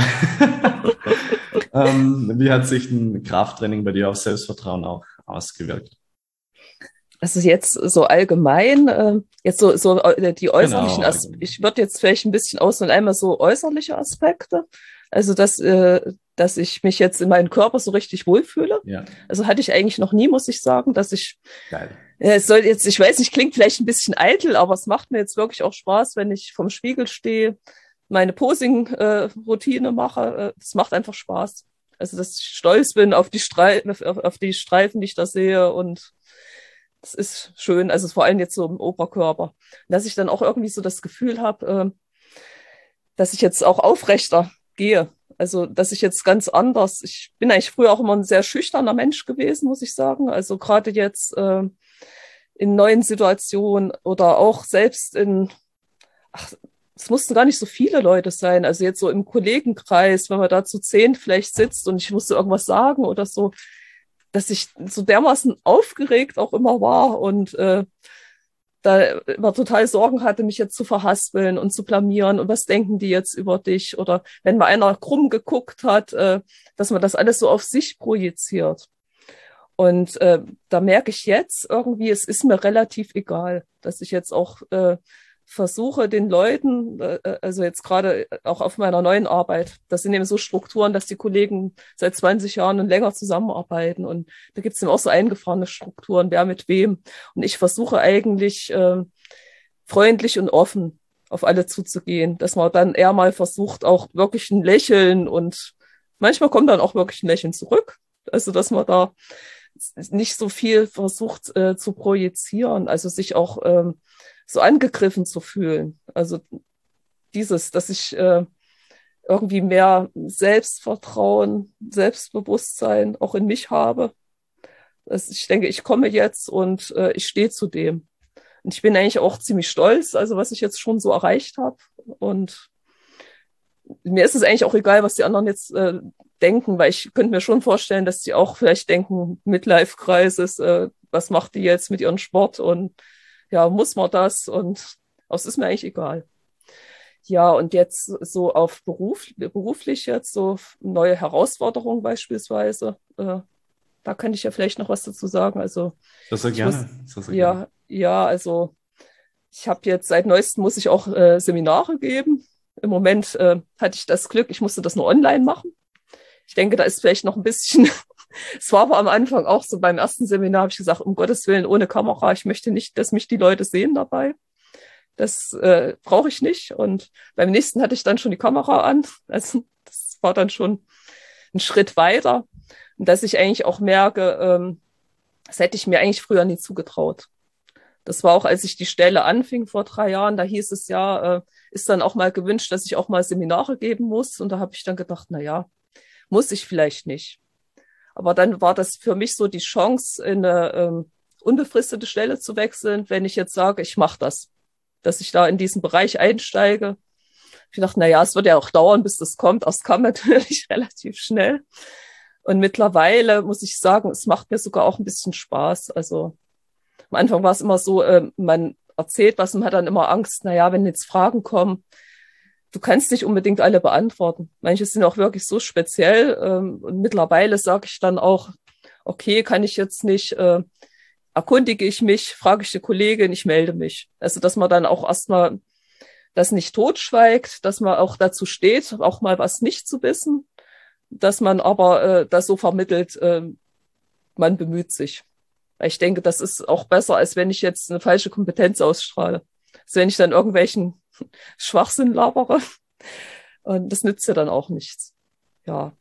ähm, wie hat sich ein Krafttraining bei dir auf Selbstvertrauen auch ausgewirkt? Also jetzt so allgemein, äh, jetzt so, so äh, die äußerlichen Genau, Aspekte, allgemein. ich würde jetzt vielleicht ein bisschen aus und einmal so äußerliche Aspekte. Also dass, äh, dass ich mich jetzt in meinem Körper so richtig wohlfühle. Ja, Also hatte ich eigentlich noch nie, muss ich sagen, dass ich, geil. äh, es soll jetzt, ich weiß nicht, klingt vielleicht ein bisschen eitel, aber es macht mir jetzt wirklich auch Spaß, wenn ich vorm Spiegel stehe, meine Posing-Routine mache. Es macht einfach Spaß. Also dass ich stolz bin auf die Streifen, auf, auf die Streifen, die ich da sehe und das ist schön, also vor allem jetzt so im Oberkörper. Dass ich dann auch irgendwie so das Gefühl habe, äh, dass ich jetzt auch aufrechter gehe. Also, dass ich jetzt ganz anders, ich bin eigentlich früher auch immer ein sehr schüchterner Mensch gewesen, muss ich sagen. Also gerade jetzt äh, in neuen Situationen oder auch selbst in, ach, es mussten gar nicht so viele Leute sein. Also jetzt so im Kollegenkreis, wenn man da zu zehn vielleicht sitzt und ich musste irgendwas sagen oder so, dass ich so dermaßen aufgeregt auch immer war und äh, da immer total Sorgen hatte, mich jetzt zu verhaspeln und zu blamieren und was denken die jetzt über dich oder wenn mal einer krumm geguckt hat, äh, dass man das alles so auf sich projiziert. Und äh, da merke ich jetzt irgendwie, es ist mir relativ egal, dass ich jetzt auch äh, versuche, den Leuten, äh, also jetzt gerade auch auf meiner neuen Arbeit, das sind eben so Strukturen, dass die Kollegen seit zwanzig Jahren und länger zusammenarbeiten. Und da gibt es eben auch so eingefahrene Strukturen, wer mit wem. Und ich versuche eigentlich äh, freundlich und offen auf alle zuzugehen, dass man dann eher mal versucht, auch wirklich ein Lächeln und manchmal kommt dann auch wirklich ein Lächeln zurück. Also, dass man da nicht so viel versucht äh, zu projizieren, also sich auch ähm, so angegriffen zu fühlen. Also dieses, dass ich äh, irgendwie mehr Selbstvertrauen, Selbstbewusstsein auch in mich habe. Also ich denke, ich komme jetzt und äh, ich stehe zu dem. Und ich bin eigentlich auch ziemlich stolz, also was ich jetzt schon so erreicht habe. Und mir ist es eigentlich auch egal, was die anderen jetzt äh, denken, weil ich könnte mir schon vorstellen, dass die auch vielleicht denken, Midlife-Crisis, äh, was macht die jetzt mit ihrem Sport und ja, muss man das? Und das ist mir eigentlich egal. Ja, und jetzt so auf Beruf, beruflich jetzt so neue Herausforderungen beispielsweise, äh, da könnte ich ja vielleicht noch was dazu sagen. Also Sehr, sehr ich muss, gerne. Sehr, sehr gerne. ja, ja, also Ich habe jetzt seit neuestem muss ich auch äh, Seminare geben. Im Moment äh, hatte ich das Glück, ich musste das nur online machen. Ich denke, da ist vielleicht noch ein bisschen, es war aber am Anfang auch so, beim ersten Seminar habe ich gesagt, um Gottes Willen, ohne Kamera, ich möchte nicht, dass mich die Leute sehen dabei. Das äh, brauche ich nicht. Und beim nächsten hatte ich dann schon die Kamera an. Also das war dann schon ein Schritt weiter. Und dass ich eigentlich auch merke, ähm, das hätte ich mir eigentlich früher nie zugetraut. Das war auch, als ich die Stelle anfing vor drei Jahren, da hieß es ja, äh, ist dann auch mal gewünscht, dass ich auch mal Seminare geben muss. Und da habe ich dann gedacht, na ja, muss ich vielleicht nicht. Aber dann war das für mich so die Chance, in eine ähm, unbefristete Stelle zu wechseln, wenn ich jetzt sage, ich mache das, dass ich da in diesen Bereich einsteige. Ich dachte, na ja, es wird ja auch dauern, bis das kommt. Das kam natürlich relativ schnell. Und mittlerweile muss ich sagen, es macht mir sogar auch ein bisschen Spaß. Also am Anfang war es immer so, äh, man erzählt was und hat dann immer Angst, na ja, wenn jetzt Fragen kommen, du kannst nicht unbedingt alle beantworten. Manche sind auch wirklich so speziell. Ähm, und mittlerweile sage ich dann auch, okay, kann ich jetzt nicht, äh, erkundige ich mich, frage ich die Kollegin, ich melde mich. Also, dass man dann auch erstmal das nicht totschweigt, dass man auch dazu steht, auch mal was nicht zu wissen, dass man aber äh, das so vermittelt, äh, man bemüht sich. Weil ich denke, das ist auch besser, als wenn ich jetzt eine falsche Kompetenz ausstrahle. Als wenn ich dann irgendwelchen Schwachsinn labere. Und das nützt ja dann auch nichts. Ja,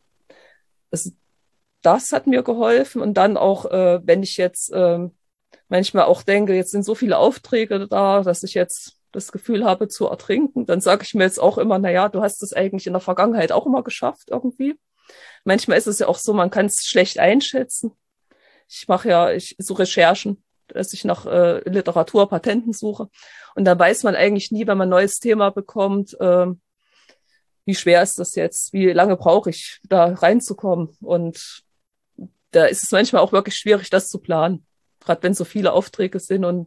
also das hat mir geholfen. Und dann auch, äh, wenn ich jetzt äh, manchmal auch denke, jetzt sind so viele Aufträge da, dass ich jetzt das Gefühl habe zu ertrinken, dann sage ich mir jetzt auch immer, na ja, du hast es eigentlich in der Vergangenheit auch immer geschafft irgendwie. Manchmal ist es ja auch so, man kann es schlecht einschätzen. Ich mache ja ich, so Recherchen, dass ich nach äh, Literatur, Patenten suche. Und da weiß man eigentlich nie, wenn man ein neues Thema bekommt, äh, wie schwer ist das jetzt, wie lange brauche ich, da reinzukommen. Und da ist es manchmal auch wirklich schwierig, das zu planen. Gerade wenn so viele Aufträge sind und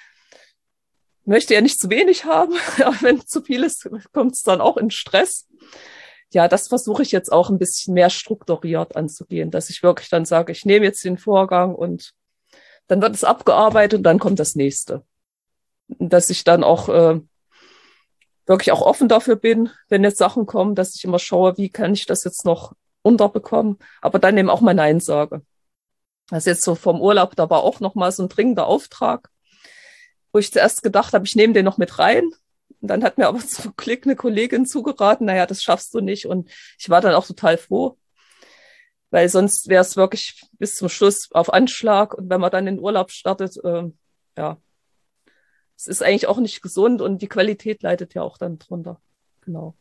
möchte ja nicht zu wenig haben, aber wenn zu viel ist, kommt es dann auch in Stress. Ja, das versuche ich jetzt auch ein bisschen mehr strukturiert anzugehen, dass ich wirklich dann sage, ich nehme jetzt den Vorgang und dann wird es abgearbeitet und dann kommt das nächste. Dass ich dann auch äh, wirklich auch offen dafür bin, wenn jetzt Sachen kommen, dass ich immer schaue, wie kann ich das jetzt noch unterbekommen, aber dann eben auch mal Nein sage. Also jetzt so vom Urlaub, da war auch noch mal so ein dringender Auftrag, wo ich zuerst gedacht habe, ich nehme den noch mit rein. Und dann hat mir aber zum Glück eine Kollegin zugeraten, naja, das schaffst du nicht. Und ich war dann auch total froh, weil sonst wäre es wirklich bis zum Schluss auf Anschlag. Und wenn man dann in den Urlaub startet, äh, ja, es ist eigentlich auch nicht gesund und die Qualität leidet ja auch dann drunter. Genau.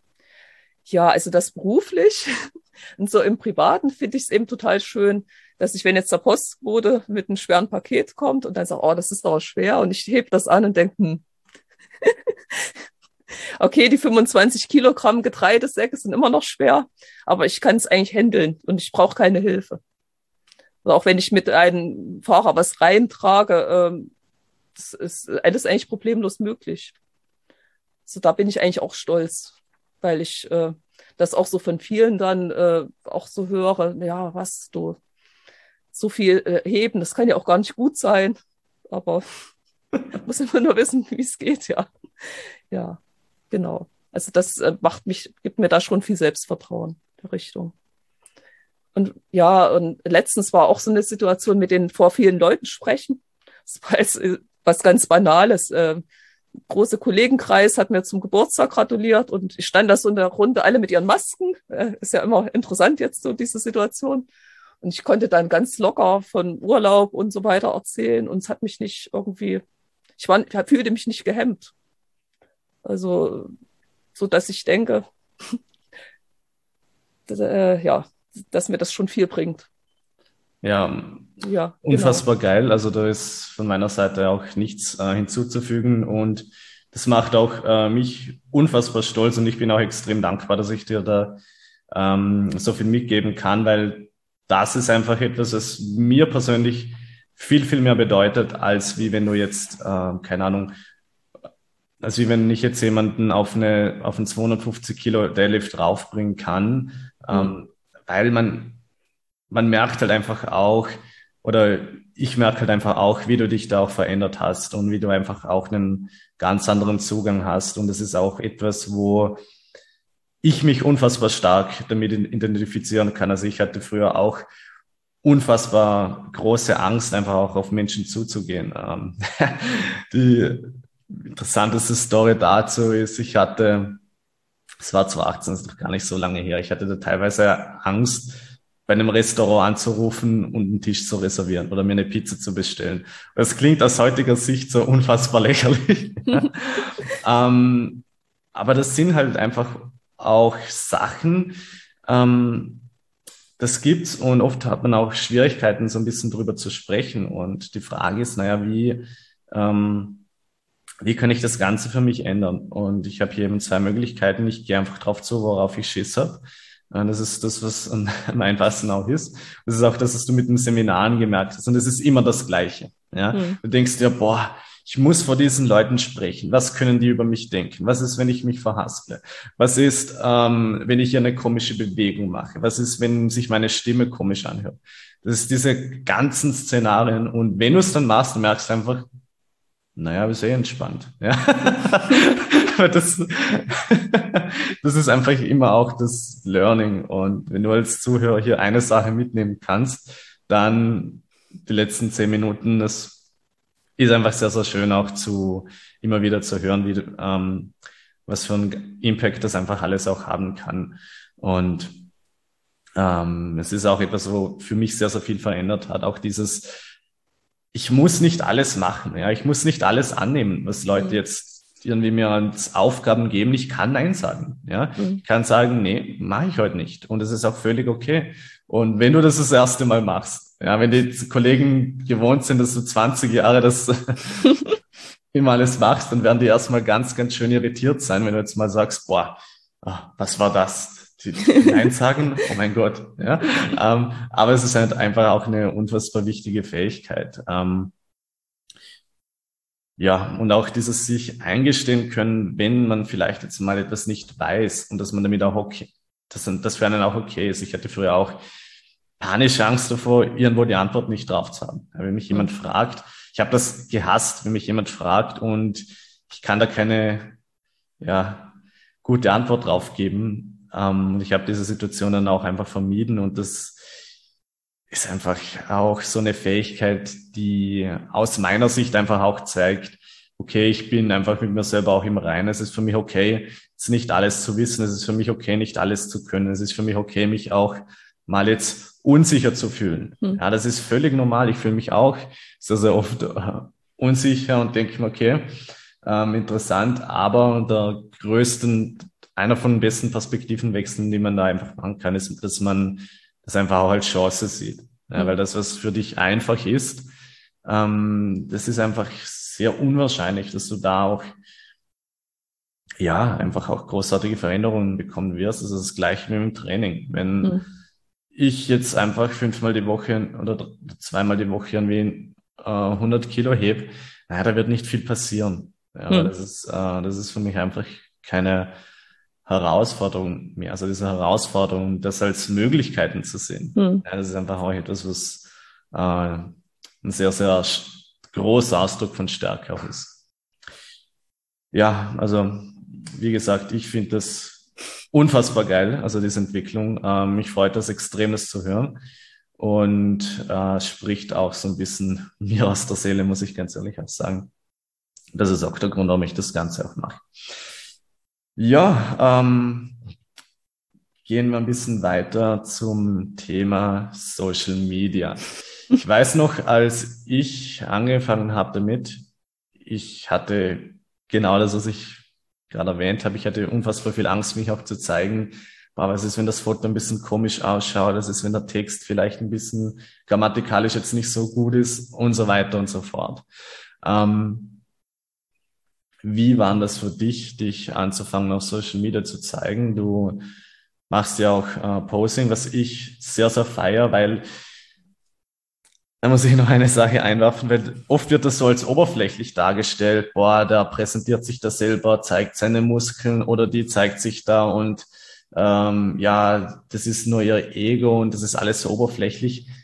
Ja, also das beruflich und so im Privaten finde ich es eben total schön, dass ich, wenn jetzt der Postbote mit einem schweren Paket kommt und dann sagt, oh, das ist doch schwer und ich hebe das an und denke, hm, okay, die fünfundzwanzig Kilogramm Getreidesäcke sind immer noch schwer, aber ich kann es eigentlich handeln und ich brauche keine Hilfe. Oder auch wenn ich mit einem Fahrer was reintrage, ähm, das ist alles eigentlich problemlos möglich. So, da bin ich eigentlich auch stolz, weil ich äh, das auch so von vielen dann äh, auch so höre, ja, was, du so viel äh, heben, das kann ja auch gar nicht gut sein, aber man muss immer nur wissen, wie es geht, ja. Ja, genau. Also das äh, macht mich, gibt mir da schon viel Selbstvertrauen in der Richtung. Und ja, und letztens war auch so eine Situation, mit denen vor vielen Leuten sprechen. Das war jetzt äh, was ganz Banales. Äh, große Kollegenkreis hat mir zum Geburtstag gratuliert und ich stand da so in der Runde, alle mit ihren Masken. Äh, ist ja immer interessant jetzt so diese Situation. Und ich konnte dann ganz locker von Urlaub und so weiter erzählen und es hat mich nicht irgendwie, ich war, ich fühlte mich nicht gehemmt. Also, so dass ich denke, dass, äh, ja, dass mir das schon viel bringt. Ja, Ja, unfassbar genau. geil. Also da ist von meiner Seite auch nichts äh, hinzuzufügen und das macht auch äh, mich unfassbar stolz und ich bin auch extrem dankbar, dass ich dir da ähm, so viel mitgeben kann, weil das ist einfach etwas, was mir persönlich viel, viel mehr bedeutet, als wie wenn du jetzt, äh, keine Ahnung, als wie wenn ich jetzt jemanden auf eine, auf einen zweihundertfünfzig Kilo Deadlift draufbringen kann, Hm. ähm, weil man, man merkt halt einfach auch, oder ich merke halt einfach auch, wie du dich da auch verändert hast und wie du einfach auch einen ganz anderen Zugang hast. Und das ist auch etwas, wo ich mich unfassbar stark damit identifizieren kann. Also ich hatte früher auch unfassbar große Angst, einfach auch auf Menschen zuzugehen. Ähm, die interessanteste Story dazu ist, ich hatte, es war zwanzig achtzehn, das ist noch gar nicht so lange her, ich hatte da teilweise Angst, bei einem Restaurant anzurufen und einen Tisch zu reservieren oder mir eine Pizza zu bestellen. Das klingt aus heutiger Sicht so unfassbar lächerlich. ähm, aber das sind halt einfach auch Sachen, ähm, das gibt's und oft hat man auch Schwierigkeiten, so ein bisschen drüber zu sprechen. Und die Frage ist, naja, wie, ähm, wie kann ich das Ganze für mich ändern? Und ich habe hier eben zwei Möglichkeiten. Ich gehe einfach drauf zu, worauf ich Schiss habe. Und das ist das, was am am einfachsten auch ist. Das ist auch das, was du mit den Seminaren gemerkt hast. Und es ist immer das Gleiche. Ja, Hm. du denkst dir, boah, ich muss vor diesen Leuten sprechen. Was können die über mich denken? Was ist, wenn ich mich verhasple? Was ist, ähm, wenn ich eine komische Bewegung mache? Was ist, wenn sich meine Stimme komisch anhört? Das ist diese ganzen Szenarien. Und wenn du es dann machst, du merkst einfach, naja, ist eh entspannt. Ja. Aber das, das ist einfach immer auch das Learning. Und wenn du als Zuhörer hier eine Sache mitnehmen kannst, dann die letzten zehn Minuten, das ist einfach sehr, sehr schön auch zu, immer wieder zu hören, wie, ähm, was für einen Impact das einfach alles auch haben kann. Und ähm, es ist auch etwas, wo für mich sehr, sehr viel verändert hat. Auch dieses, ich muss nicht alles machen, ja, ich muss nicht alles annehmen, was Leute Hm. jetzt irgendwie mir als Aufgaben geben. Ich kann Nein sagen, ja. Hm. Ich kann sagen, nee, mache ich heute nicht. Und das ist auch völlig okay. Und wenn du das das erste Mal machst, ja, wenn die Kollegen gewohnt sind, dass du zwanzig Jahre das immer alles machst, dann werden die erstmal ganz, ganz schön irritiert sein, wenn du jetzt mal sagst, boah, ah, was war das? Die, die Nein sagen? Oh mein Gott, ja. Ähm, aber es ist halt einfach auch eine unfassbar wichtige Fähigkeit. Ähm, ja, und auch dieses sich eingestehen können, wenn man vielleicht jetzt mal etwas nicht weiß und dass man damit auch okay, dass das für einen auch okay ist. Ich hatte früher auch panische Angst davor, irgendwo die Antwort nicht drauf zu haben. Wenn mich jemand Hm. fragt, ich habe das gehasst, wenn mich jemand fragt und ich kann da keine, ja, gute Antwort drauf geben. Ähm, und ich habe diese Situation dann auch einfach vermieden und das ist einfach auch so eine Fähigkeit, die aus meiner Sicht einfach auch zeigt, okay, ich bin einfach mit mir selber auch im Reinen. Es ist für mich okay, jetzt nicht alles zu wissen. Es ist für mich okay, nicht alles zu können. Es ist für mich okay, mich auch mal jetzt unsicher zu fühlen. Hm. Ja, das ist völlig normal. Ich fühle mich auch sehr, sehr oft äh, unsicher und denke mir, okay, ähm, interessant, aber der größten, einer von den besten Perspektivenwechseln, die man da einfach machen kann, ist, dass man das einfach auch als Chance sieht. Ja, Hm. weil das, was für dich einfach ist, ähm, das ist einfach sehr unwahrscheinlich, dass du da auch, ja, einfach auch großartige Veränderungen bekommen wirst. Das ist das Gleiche wie im Training. Wenn Hm. ich jetzt einfach fünfmal die Woche oder zweimal die Woche irgendwie äh, hundert Kilo heb, naja, da wird nicht viel passieren. Ja, aber Hm. das ist, äh, das ist für mich einfach keine Herausforderung mehr. Also diese Herausforderung, das als Möglichkeiten zu sehen. Hm. Ja, das ist einfach auch etwas, was äh, ein sehr, sehr großer Ausdruck von Stärke auch ist. Ja, also wie gesagt, ich finde das unfassbar geil, also diese Entwicklung. Ähm, mich freut das extrem, das zu hören. Und äh, spricht auch so ein bisschen mir aus der Seele, muss ich ganz ehrlich auch sagen. Das ist auch der Grund, warum ich das Ganze auch mache. Ja, ähm, gehen wir ein bisschen weiter zum Thema Social Media. Ich weiß noch, als ich angefangen habe damit, ich hatte genau das, was ich gerade erwähnt habe. Ich hatte unfassbar viel Angst, mich auch zu zeigen. Aber was ist, wenn das Foto ein bisschen komisch ausschaut? Was ist, wenn der Text vielleicht ein bisschen grammatikalisch jetzt nicht so gut ist und so weiter und so fort. Ähm, wie war das für dich, dich anzufangen, auf Social Media zu zeigen? Du machst ja auch äh, Posing, was ich sehr, sehr feier, weil da muss ich noch eine Sache einwerfen, weil oft wird das so als oberflächlich dargestellt. Boah, der präsentiert sich da selber, zeigt seine Muskeln oder die zeigt sich da und ähm, ja, das ist nur ihr Ego und das ist alles so oberflächlich.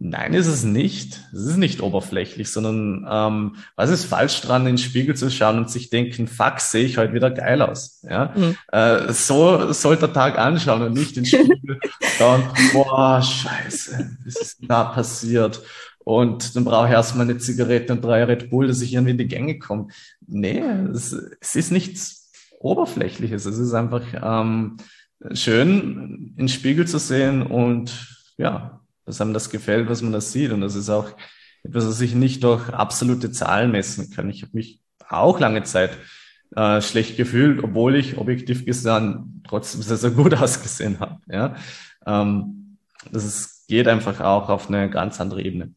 Nein, ist es nicht. Es ist nicht oberflächlich, sondern ähm, was ist falsch dran, in den Spiegel zu schauen und sich denken, fuck, sehe ich heute wieder geil aus. Ja? Hm. Äh, so soll der Tag anschauen und nicht in den Spiegel schauen, boah, scheiße, was ist denn da passiert? Und dann brauche ich erstmal eine Zigarette und drei Red Bull, dass ich irgendwie in die Gänge komme. Nee, es, es ist nichts Oberflächliches. Es ist einfach ähm, schön, in den Spiegel zu sehen und ja, dass einem das gefällt, was man da sieht. Und das ist auch etwas, was ich nicht durch absolute Zahlen messen kann. Ich habe mich auch lange Zeit äh, schlecht gefühlt, obwohl ich objektiv gesehen trotzdem sehr, sehr gut ausgesehen habe. Ja? Ähm, das ist, geht einfach auch auf eine ganz andere Ebene.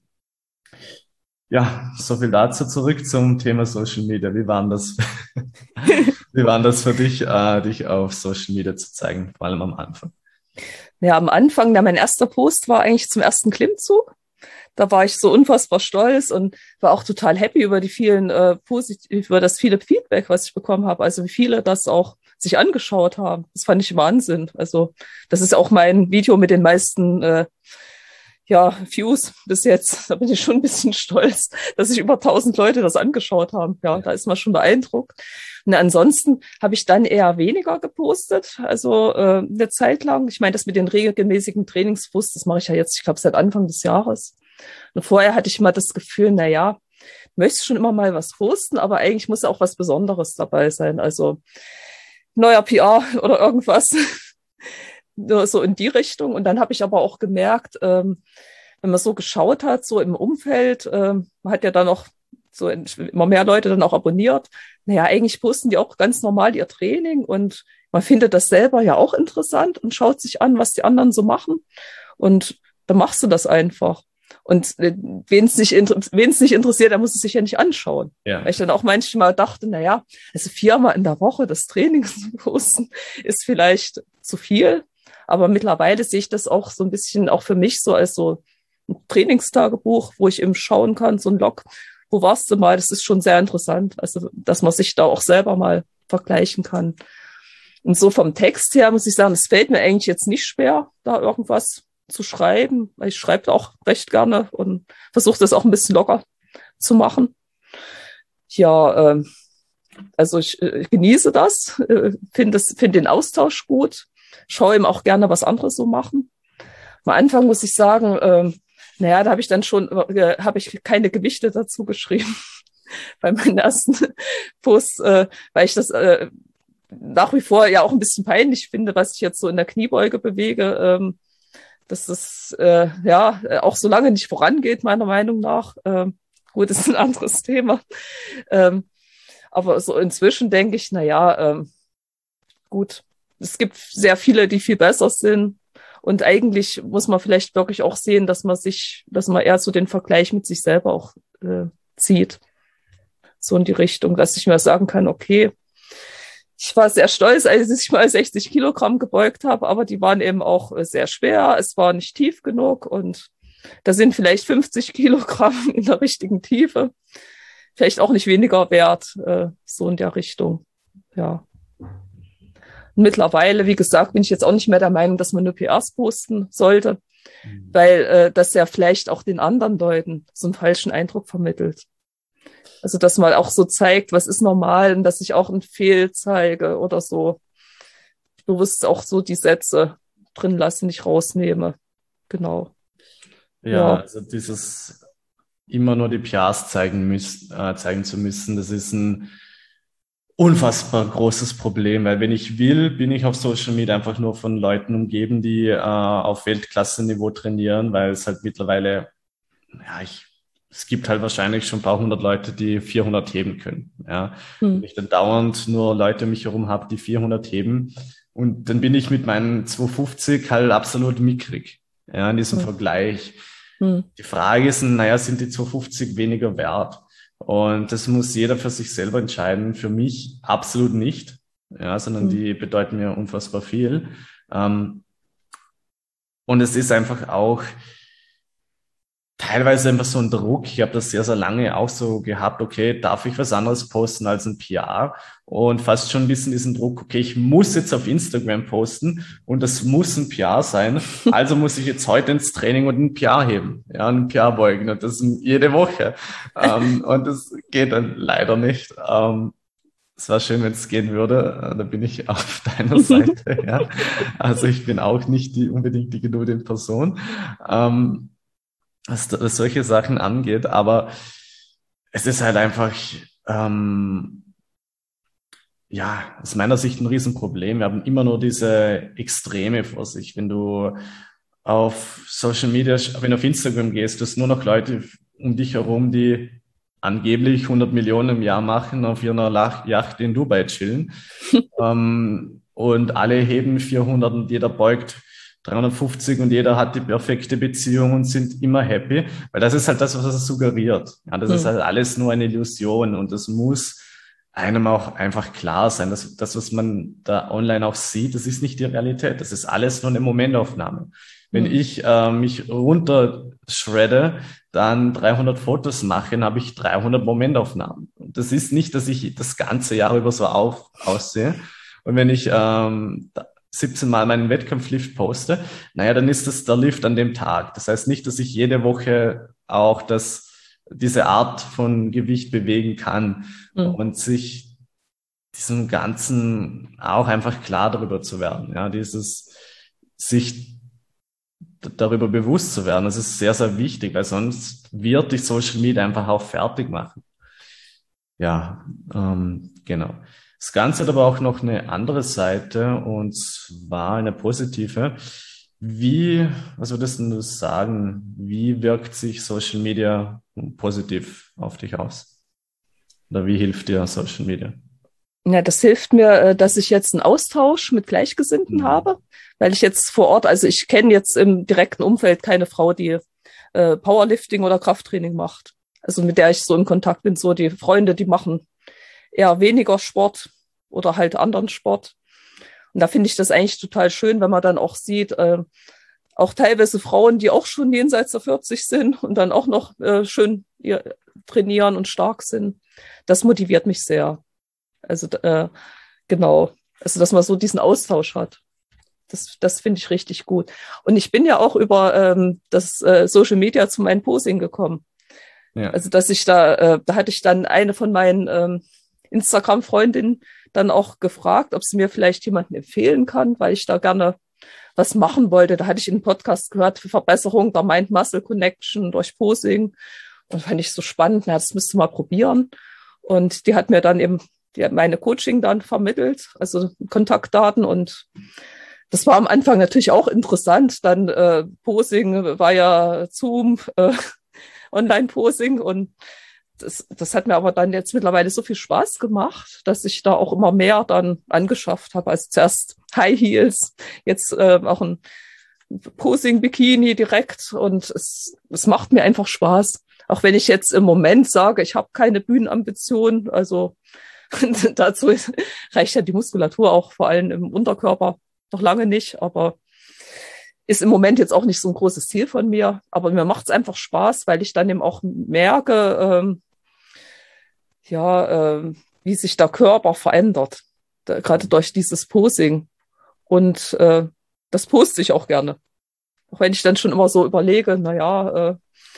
Ja, so viel dazu. Zurück zum Thema Social Media. Wie war das, wie war das für dich, äh, dich auf Social Media zu zeigen, vor allem am Anfang? Ja, am Anfang, da mein erster Post war eigentlich zum ersten Klimmzug. Da war ich so unfassbar stolz und war auch total happy über die vielen äh, positiv, über das viele Feedback, was ich bekommen habe. Also wie viele das auch sich angeschaut haben. Das fand ich Wahnsinn. Also das ist auch mein Video mit den meisten äh, ja, Views bis jetzt. Da bin ich schon ein bisschen stolz, dass sich über tausend Leute das angeschaut haben. Ja, da ist man schon beeindruckt. Und ansonsten habe ich dann eher weniger gepostet, also äh, eine Zeit lang. Ich meine, das mit den regelmäßigen Trainingsposts, das mache ich ja jetzt, ich glaube, seit Anfang des Jahres. Und vorher hatte ich mal das Gefühl, na ja, möchte schon immer mal was posten, aber eigentlich muss auch was Besonderes dabei sein. Also neuer P R oder irgendwas. So in die Richtung. Und dann habe ich aber auch gemerkt, ähm, wenn man so geschaut hat, so im Umfeld, ähm, man hat ja dann auch so immer mehr Leute dann auch abonniert. Naja, eigentlich posten die auch ganz normal ihr Training und man findet das selber ja auch interessant und schaut sich an, was die anderen so machen. Und dann machst du das einfach. Und wen es nicht, wen es nicht interessiert, der muss es sich ja nicht anschauen. Ja. Weil ich dann auch manchmal dachte, naja, also viermal in der Woche das Training zu posten, ist vielleicht zu viel. Aber mittlerweile sehe ich das auch so ein bisschen auch für mich so als so ein Trainingstagebuch, wo ich eben schauen kann, so ein Log, wo warst du mal? Das ist schon sehr interessant. Also, dass man sich da auch selber mal vergleichen kann. Und so vom Text her muss ich sagen, es fällt mir eigentlich jetzt nicht schwer, da irgendwas zu schreiben, weil ich schreibe auch recht gerne und versuche das auch ein bisschen locker zu machen. Ja, äh, also ich äh, genieße das, äh, finde find den Austausch gut, schaue ihm auch gerne, was andere so machen. Am Anfang muss ich sagen, äh, naja, da habe ich dann schon, äh, habe ich keine Gewichte dazu geschrieben bei meinen ersten Posts, äh, weil ich das äh, nach wie vor ja auch ein bisschen peinlich finde, was ich jetzt so in der Kniebeuge bewege, ähm, dass das äh, ja auch so lange nicht vorangeht, meiner Meinung nach. Ähm, gut, das ist ein anderes Thema. Ähm, aber so inzwischen denke ich, na ja, ähm, gut, es gibt sehr viele, die viel besser sind. Und eigentlich muss man vielleicht wirklich auch sehen, dass man sich, dass man eher so den Vergleich mit sich selber auch äh, zieht. So in die Richtung, dass ich mir sagen kann, okay, ich war sehr stolz, als ich mal sechzig Kilogramm gebeugt habe, aber die waren eben auch sehr schwer. Es war nicht tief genug und da sind vielleicht fünfzig Kilogramm in der richtigen Tiefe. Vielleicht auch nicht weniger wert, äh, so in der Richtung. Ja. Und mittlerweile, wie gesagt, bin ich jetzt auch nicht mehr der Meinung, dass man nur P Rs posten sollte, mhm. weil äh, das ja vielleicht auch den anderen Leuten so einen falschen Eindruck vermittelt. Also, dass man auch so zeigt, was ist normal und dass ich auch ein Fehl zeige oder so. Bewusst auch so die Sätze drin lassen, nicht rausnehme. Genau. Ja, ja. Also dieses immer nur die P Rs zeigen, müssen, äh, zeigen zu müssen, das ist ein unfassbar großes Problem, weil wenn ich will, bin ich auf Social Media einfach nur von Leuten umgeben, die äh, auf Weltklasse-Niveau trainieren, weil es halt mittlerweile, ja, ich es gibt halt wahrscheinlich schon ein paar hundert Leute, die vierhundert heben können. Ja. Hm. Wenn ich dann dauernd nur Leute um mich herum habe, die vierhundert heben und dann bin ich mit meinen zweihundertfünfzig halt absolut mickrig, ja, in diesem hm. Vergleich. Hm. Die Frage ist, naja, sind die zweihundertfünfzig weniger wert? Und das muss jeder für sich selber entscheiden. Für mich absolut nicht, ja, sondern hm. die bedeuten mir unfassbar viel. Und es ist einfach auch, teilweise einfach so ein Druck. Ich habe das sehr, sehr lange auch so gehabt, okay, darf ich was anderes posten als ein P R? Und fast schon ein bisschen diesen Druck, okay, ich muss jetzt auf Instagram posten und das muss ein P R sein. Also muss ich jetzt heute ins Training und ein P R heben, ja, ein P R beugen und das jede Woche. Ähm, und das geht dann leider nicht. Ähm, Es war schön, wenn es gehen würde. Da bin ich auf deiner Seite. Ja. Also ich bin auch nicht die unbedingt die geduldige Person, ähm, was, was solche Sachen angeht. Aber es ist halt einfach, ähm, ja, aus meiner Sicht ein Riesenproblem. Wir haben immer nur diese Extreme vor sich. Wenn du auf Social Media, wenn du auf Instagram gehst, du hast nur noch Leute um dich herum, die angeblich hundert Millionen im Jahr machen, auf ihrer Lach- Yacht in Dubai chillen. Ähm, und alle heben vierhundert und jeder beugt dreihundertfünfzig und jeder hat die perfekte Beziehung und sind immer happy. Weil das ist halt das, was es suggeriert. Ja, das ist Hm. halt alles nur eine Illusion und das muss einem auch einfach klar sein, dass das, was man da online auch sieht, das ist nicht die Realität. Das ist alles nur eine Momentaufnahme. Wenn Hm. ich äh, mich runterschredde, dann dreihundert Fotos mache, dann habe ich dreihundert Momentaufnahmen. Und das ist nicht, dass ich das ganze Jahr über so auf, aussehe. Und wenn ich ähm, siebzehn Mal meinen Wettkampflift poste, naja, dann ist das der Lift an dem Tag. Das heißt nicht, dass ich jede Woche auch das, diese Art von Gewicht bewegen kann Hm. und sich diesem Ganzen auch einfach klar darüber zu werden. Ja, dieses sich d- darüber bewusst zu werden, das ist sehr, sehr wichtig, weil sonst wird dich Social Media einfach auch fertig machen. Ja, ähm, genau. Das Ganze hat aber auch noch eine andere Seite und zwar eine positive. Wie, was würdest du sagen, wie wirkt sich Social Media positiv auf dich aus? Oder wie hilft dir Social Media? Ja, das hilft mir, äh, dass ich jetzt einen Austausch mit Gleichgesinnten Mhm. habe, weil ich jetzt vor Ort, also ich kenne jetzt im direkten Umfeld keine Frau, die äh, Powerlifting oder Krafttraining macht. Also mit der ich so in Kontakt bin, so die Freunde, die machen eher weniger Sport oder halt anderen Sport. Und da finde ich das eigentlich total schön, wenn man dann auch sieht, äh, auch teilweise Frauen, die auch schon jenseits der vierzig sind und dann auch noch äh, schön ihr, trainieren und stark sind. Das motiviert mich sehr. Also äh, genau, also dass man so diesen Austausch hat. Das, das finde ich richtig gut. Und ich bin ja auch über ähm, das äh, Social Media zu meinem Posing gekommen. Ja. Also dass ich da, äh, da hatte ich dann eine von meinen ähm, Instagram-Freundinnen dann auch gefragt, ob sie mir vielleicht jemanden empfehlen kann, weil ich da gerne was machen wollte. Da hatte ich einen Podcast gehört für Verbesserung der Mind-Muscle-Connection durch Posing. Und fand ich so spannend, na, das müsste mal probieren. Und die hat mir dann eben die hat meine Coaching dann vermittelt, also Kontaktdaten. Und das war am Anfang natürlich auch interessant. Dann äh, Posing war ja Zoom, äh, Online-Posing. Und das, das hat mir aber dann jetzt mittlerweile so viel Spaß gemacht, dass ich da auch immer mehr dann angeschafft habe. Also zuerst High Heels, jetzt äh, auch ein Posing-Bikini direkt. Und es, es macht mir einfach Spaß. Auch wenn ich jetzt im Moment sage, ich habe keine Bühnenambition, also dazu ist, reicht ja die Muskulatur auch vor allem im Unterkörper noch lange nicht, aber ist im Moment jetzt auch nicht so ein großes Ziel von mir. Aber mir macht es einfach Spaß, weil ich dann eben auch merke, ähm, ja, ähm, wie sich der Körper verändert, da, gerade durch dieses Posing. Und äh, das poste ich auch gerne. Auch wenn ich dann schon immer so überlege, naja, äh,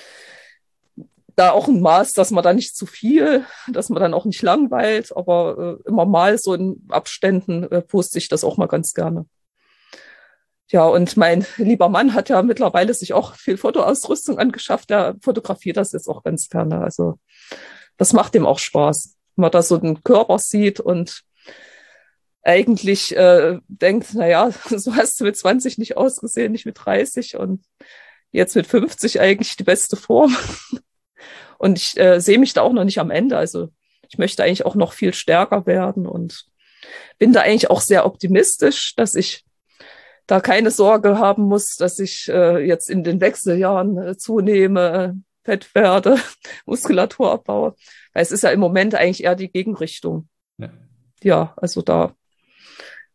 da auch ein Maß, dass man da nicht zu viel, dass man dann auch nicht langweilt, aber äh, immer mal so in Abständen äh, poste ich das auch mal ganz gerne. Ja, und mein lieber Mann hat ja mittlerweile sich auch viel Fotoausrüstung angeschafft. Der fotografiert das jetzt auch ganz gerne. Also das macht ihm auch Spaß, wenn man da so den Körper sieht und eigentlich äh, denkt, naja, so hast du mit zwanzig nicht ausgesehen, nicht mit dreißig und jetzt mit fünfzig eigentlich die beste Form. Und ich äh, sehe mich da auch noch nicht am Ende. Also ich möchte eigentlich auch noch viel stärker werden und bin da eigentlich auch sehr optimistisch, dass ich da keine Sorge haben muss, dass ich äh, jetzt in den Wechseljahren äh, zunehme, fett werde, Muskulatur abbaue. Weil es ist ja im Moment eigentlich eher die Gegenrichtung. Ja. Ja, also da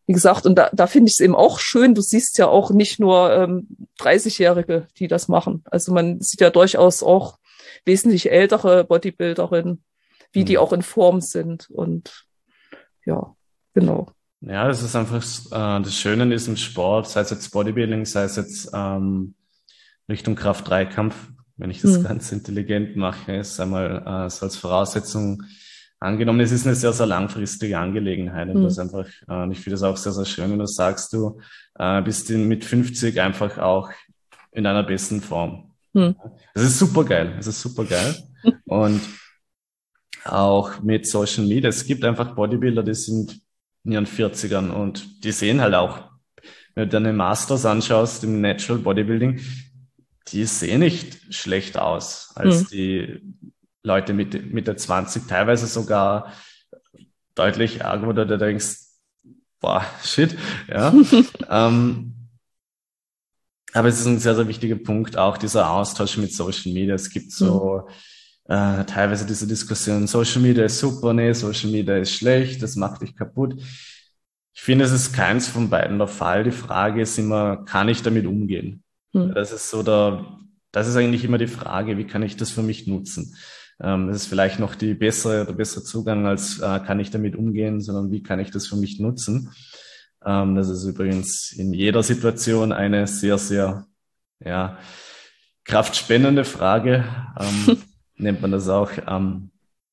wie gesagt, und da, da finde ich es eben auch schön, du siehst ja auch nicht nur ähm, dreißig-Jährige, die das machen. Also man sieht ja durchaus auch wesentlich ältere Bodybuilderinnen, wie die Mhm. auch in Form sind. Und ja, genau. Ja, das ist einfach äh, das Schöne in diesem Sport, sei es jetzt Bodybuilding, sei es jetzt ähm, Richtung Kraft-Dreikampf, wenn ich das Hm, ganz intelligent mache, ist einmal äh, so als Voraussetzung angenommen, es ist eine sehr, sehr langfristige Angelegenheit und hm, das einfach, äh, und ich finde das auch sehr, sehr schön, wenn du sagst, du äh, bist in, mit fünfzig einfach auch in deiner besten Form. hm, Das ist super geil, das ist super geil. Und auch mit Social Media, es gibt einfach Bodybuilder, die sind in ihren Vierzigern und die sehen halt auch, wenn du deine Masters anschaust im Natural Bodybuilding, die sehen nicht schlecht aus hm. als die Leute mit Mitte zwanzig, teilweise sogar deutlich arg, wo du da denkst, boah, shit, ja. Ähm, aber es ist ein sehr, sehr wichtiger Punkt, auch dieser Austausch mit Social Media. Es gibt Hm, so äh, teilweise diese Diskussion, Social Media ist super, nee, Social Media ist schlecht, das macht dich kaputt. Ich finde, es ist keins von beiden der Fall. Die Frage ist immer, kann ich damit umgehen? hm, Das ist so der, das ist eigentlich immer die Frage, wie kann ich das für mich nutzen? Ähm, das ist vielleicht noch die bessere, der bessere Zugang als äh, kann ich damit umgehen, sondern wie kann ich das für mich nutzen? Ähm, das ist übrigens in jeder Situation eine sehr, sehr, ja, kraftspendende Frage, ähm, nennt man das auch. Ähm,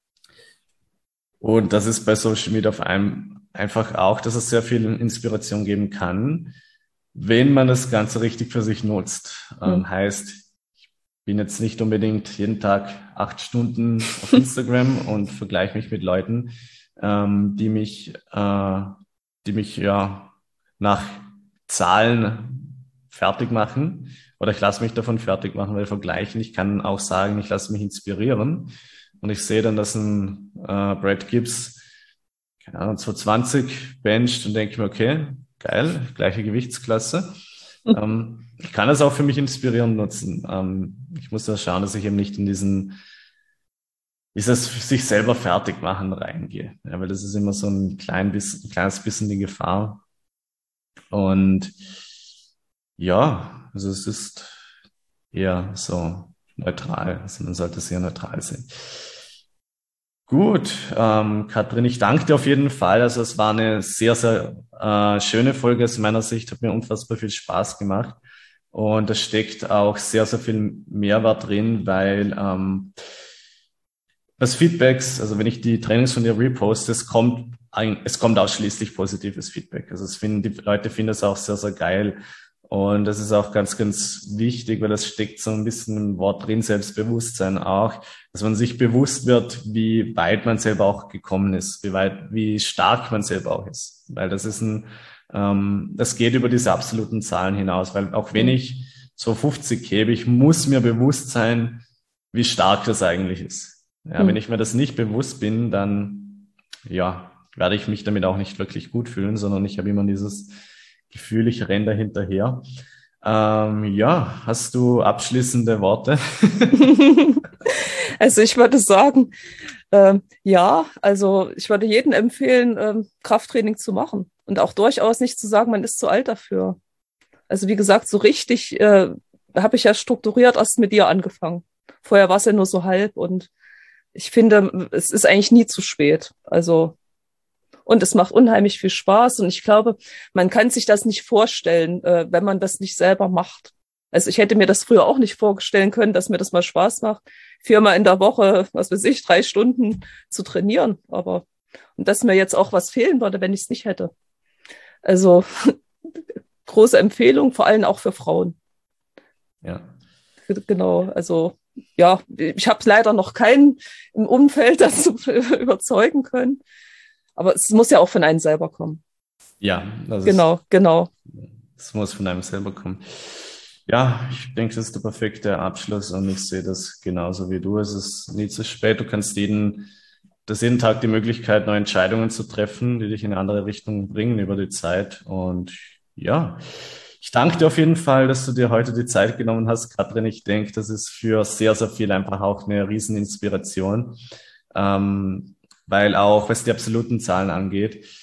und das ist bei Social Media auf einem einfach auch, dass es sehr viel Inspiration geben kann, wenn man das Ganze richtig für sich nutzt. hm. Ähm, heißt, bin jetzt nicht unbedingt jeden Tag acht Stunden auf Instagram und vergleiche mich mit Leuten, ähm, die mich, äh, die mich ja nach Zahlen fertig machen. Oder ich lasse mich davon fertig machen, weil vergleichen. Ich kann auch sagen, ich lasse mich inspirieren. Und ich sehe dann, dass ein äh, Brad Gibbs, keine Ahnung, zweihundertzwanzig bencht und denke mir, okay, geil, gleiche Gewichtsklasse. Ähm, ich kann das auch für mich inspirierend nutzen. Ähm, ich muss da schauen, dass ich eben nicht in diesen, dieses sich selber fertig machen reingehe. Ja, weil das ist immer so ein klein bisschen, ein kleines bisschen die Gefahr. Und ja, also es ist eher so neutral. Also man sollte sehr neutral sehen. Gut, ähm, Katrin, ich danke dir auf jeden Fall. Also es war eine sehr, sehr äh, schöne Folge aus meiner Sicht, hat mir unfassbar viel Spaß gemacht. Und da steckt auch sehr, sehr viel Mehrwert drin, weil ähm, das Feedbacks, also wenn ich die Trainings von dir reposte, es kommt, ein, es kommt ausschließlich positives Feedback. Also es finden, die Leute finden es auch sehr, sehr geil. Und das ist auch ganz, ganz wichtig, weil das steckt so ein bisschen im Wort drin, Selbstbewusstsein auch, dass man sich bewusst wird, wie weit man selber auch gekommen ist, wie weit, wie stark man selber auch ist. Weil das ist ein, ähm, das geht über diese absoluten Zahlen hinaus, weil auch wenn Hm, ich so fünfzig hebe, ich muss mir bewusst sein, wie stark das eigentlich ist. Ja, wenn hm. ich mir das nicht bewusst bin, dann, ja, werde ich mich damit auch nicht wirklich gut fühlen, sondern ich habe immer dieses Gefühl, ich renne da hinterher. Ähm, ja, hast du abschließende Worte? Also ich würde sagen, ähm, ja, also ich würde jedem empfehlen, ähm, Krafttraining zu machen und auch durchaus nicht zu sagen, man ist zu alt dafür. Also wie gesagt, so richtig äh, habe ich ja strukturiert erst mit dir angefangen. Vorher war es ja nur so halb und ich finde, es ist eigentlich nie zu spät. Also und es macht unheimlich viel Spaß und ich glaube, man kann sich das nicht vorstellen, äh, wenn man das nicht selber macht. Also ich hätte mir das früher auch nicht vorstellen können, dass mir das mal Spaß macht, viermal in der Woche, was weiß ich, drei Stunden zu trainieren. Aber und dass mir jetzt auch was fehlen würde, wenn ich es nicht hätte. Also große Empfehlung, vor allem auch für Frauen. Ja, Genau, also ja, ich habe leider noch keinen im Umfeld dazu überzeugen können, aber es muss ja auch von einem selber kommen. ja, das ist, Genau, genau. das muss von einem selber kommen. Ja, ich denke, das ist der perfekte Abschluss und ich sehe das genauso wie du. Es ist nie zu spät. Du kannst jeden, das jeden Tag die Möglichkeit, neue Entscheidungen zu treffen, die dich in eine andere Richtung bringen über die Zeit. Und ja, ich danke dir auf jeden Fall, dass du dir heute die Zeit genommen hast, Katrin. Ich denke, das ist für sehr, sehr viel einfach auch eine Rieseninspiration, ähm, weil auch, was die absoluten Zahlen angeht,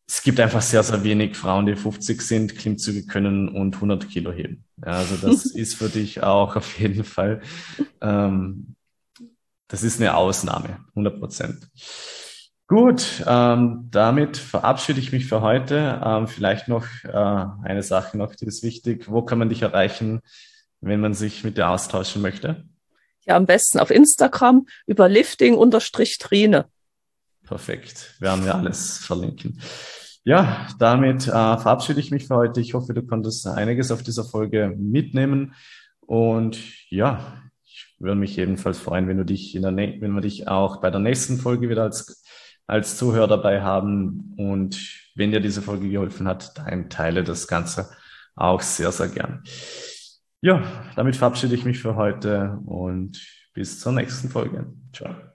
es gibt einfach sehr, sehr wenig Frauen, die fünfzig sind, Klimmzüge können und hundert Kilo heben. Ja, also das ist für dich auch auf jeden Fall, ähm, das ist eine Ausnahme, hundert Prozent. Gut, ähm, damit verabschiede ich mich für heute. Ähm, vielleicht noch äh, eine Sache noch, die ist wichtig. Wo kann man dich erreichen, wenn man sich mit dir austauschen möchte? Ja, am besten auf Instagram über lifting-trine. Perfekt, werden wir alles verlinken. Ja, damit äh, verabschiede ich mich für heute. Ich hoffe, du konntest einiges auf dieser Folge mitnehmen. Und ja, ich würde mich ebenfalls freuen, wenn du dich in der, wenn wir dich auch bei der nächsten Folge wieder als, als Zuhörer dabei haben. Und wenn dir diese Folge geholfen hat, dann teile das Ganze auch sehr, sehr gern. Ja, damit verabschiede ich mich für heute und bis zur nächsten Folge. Ciao.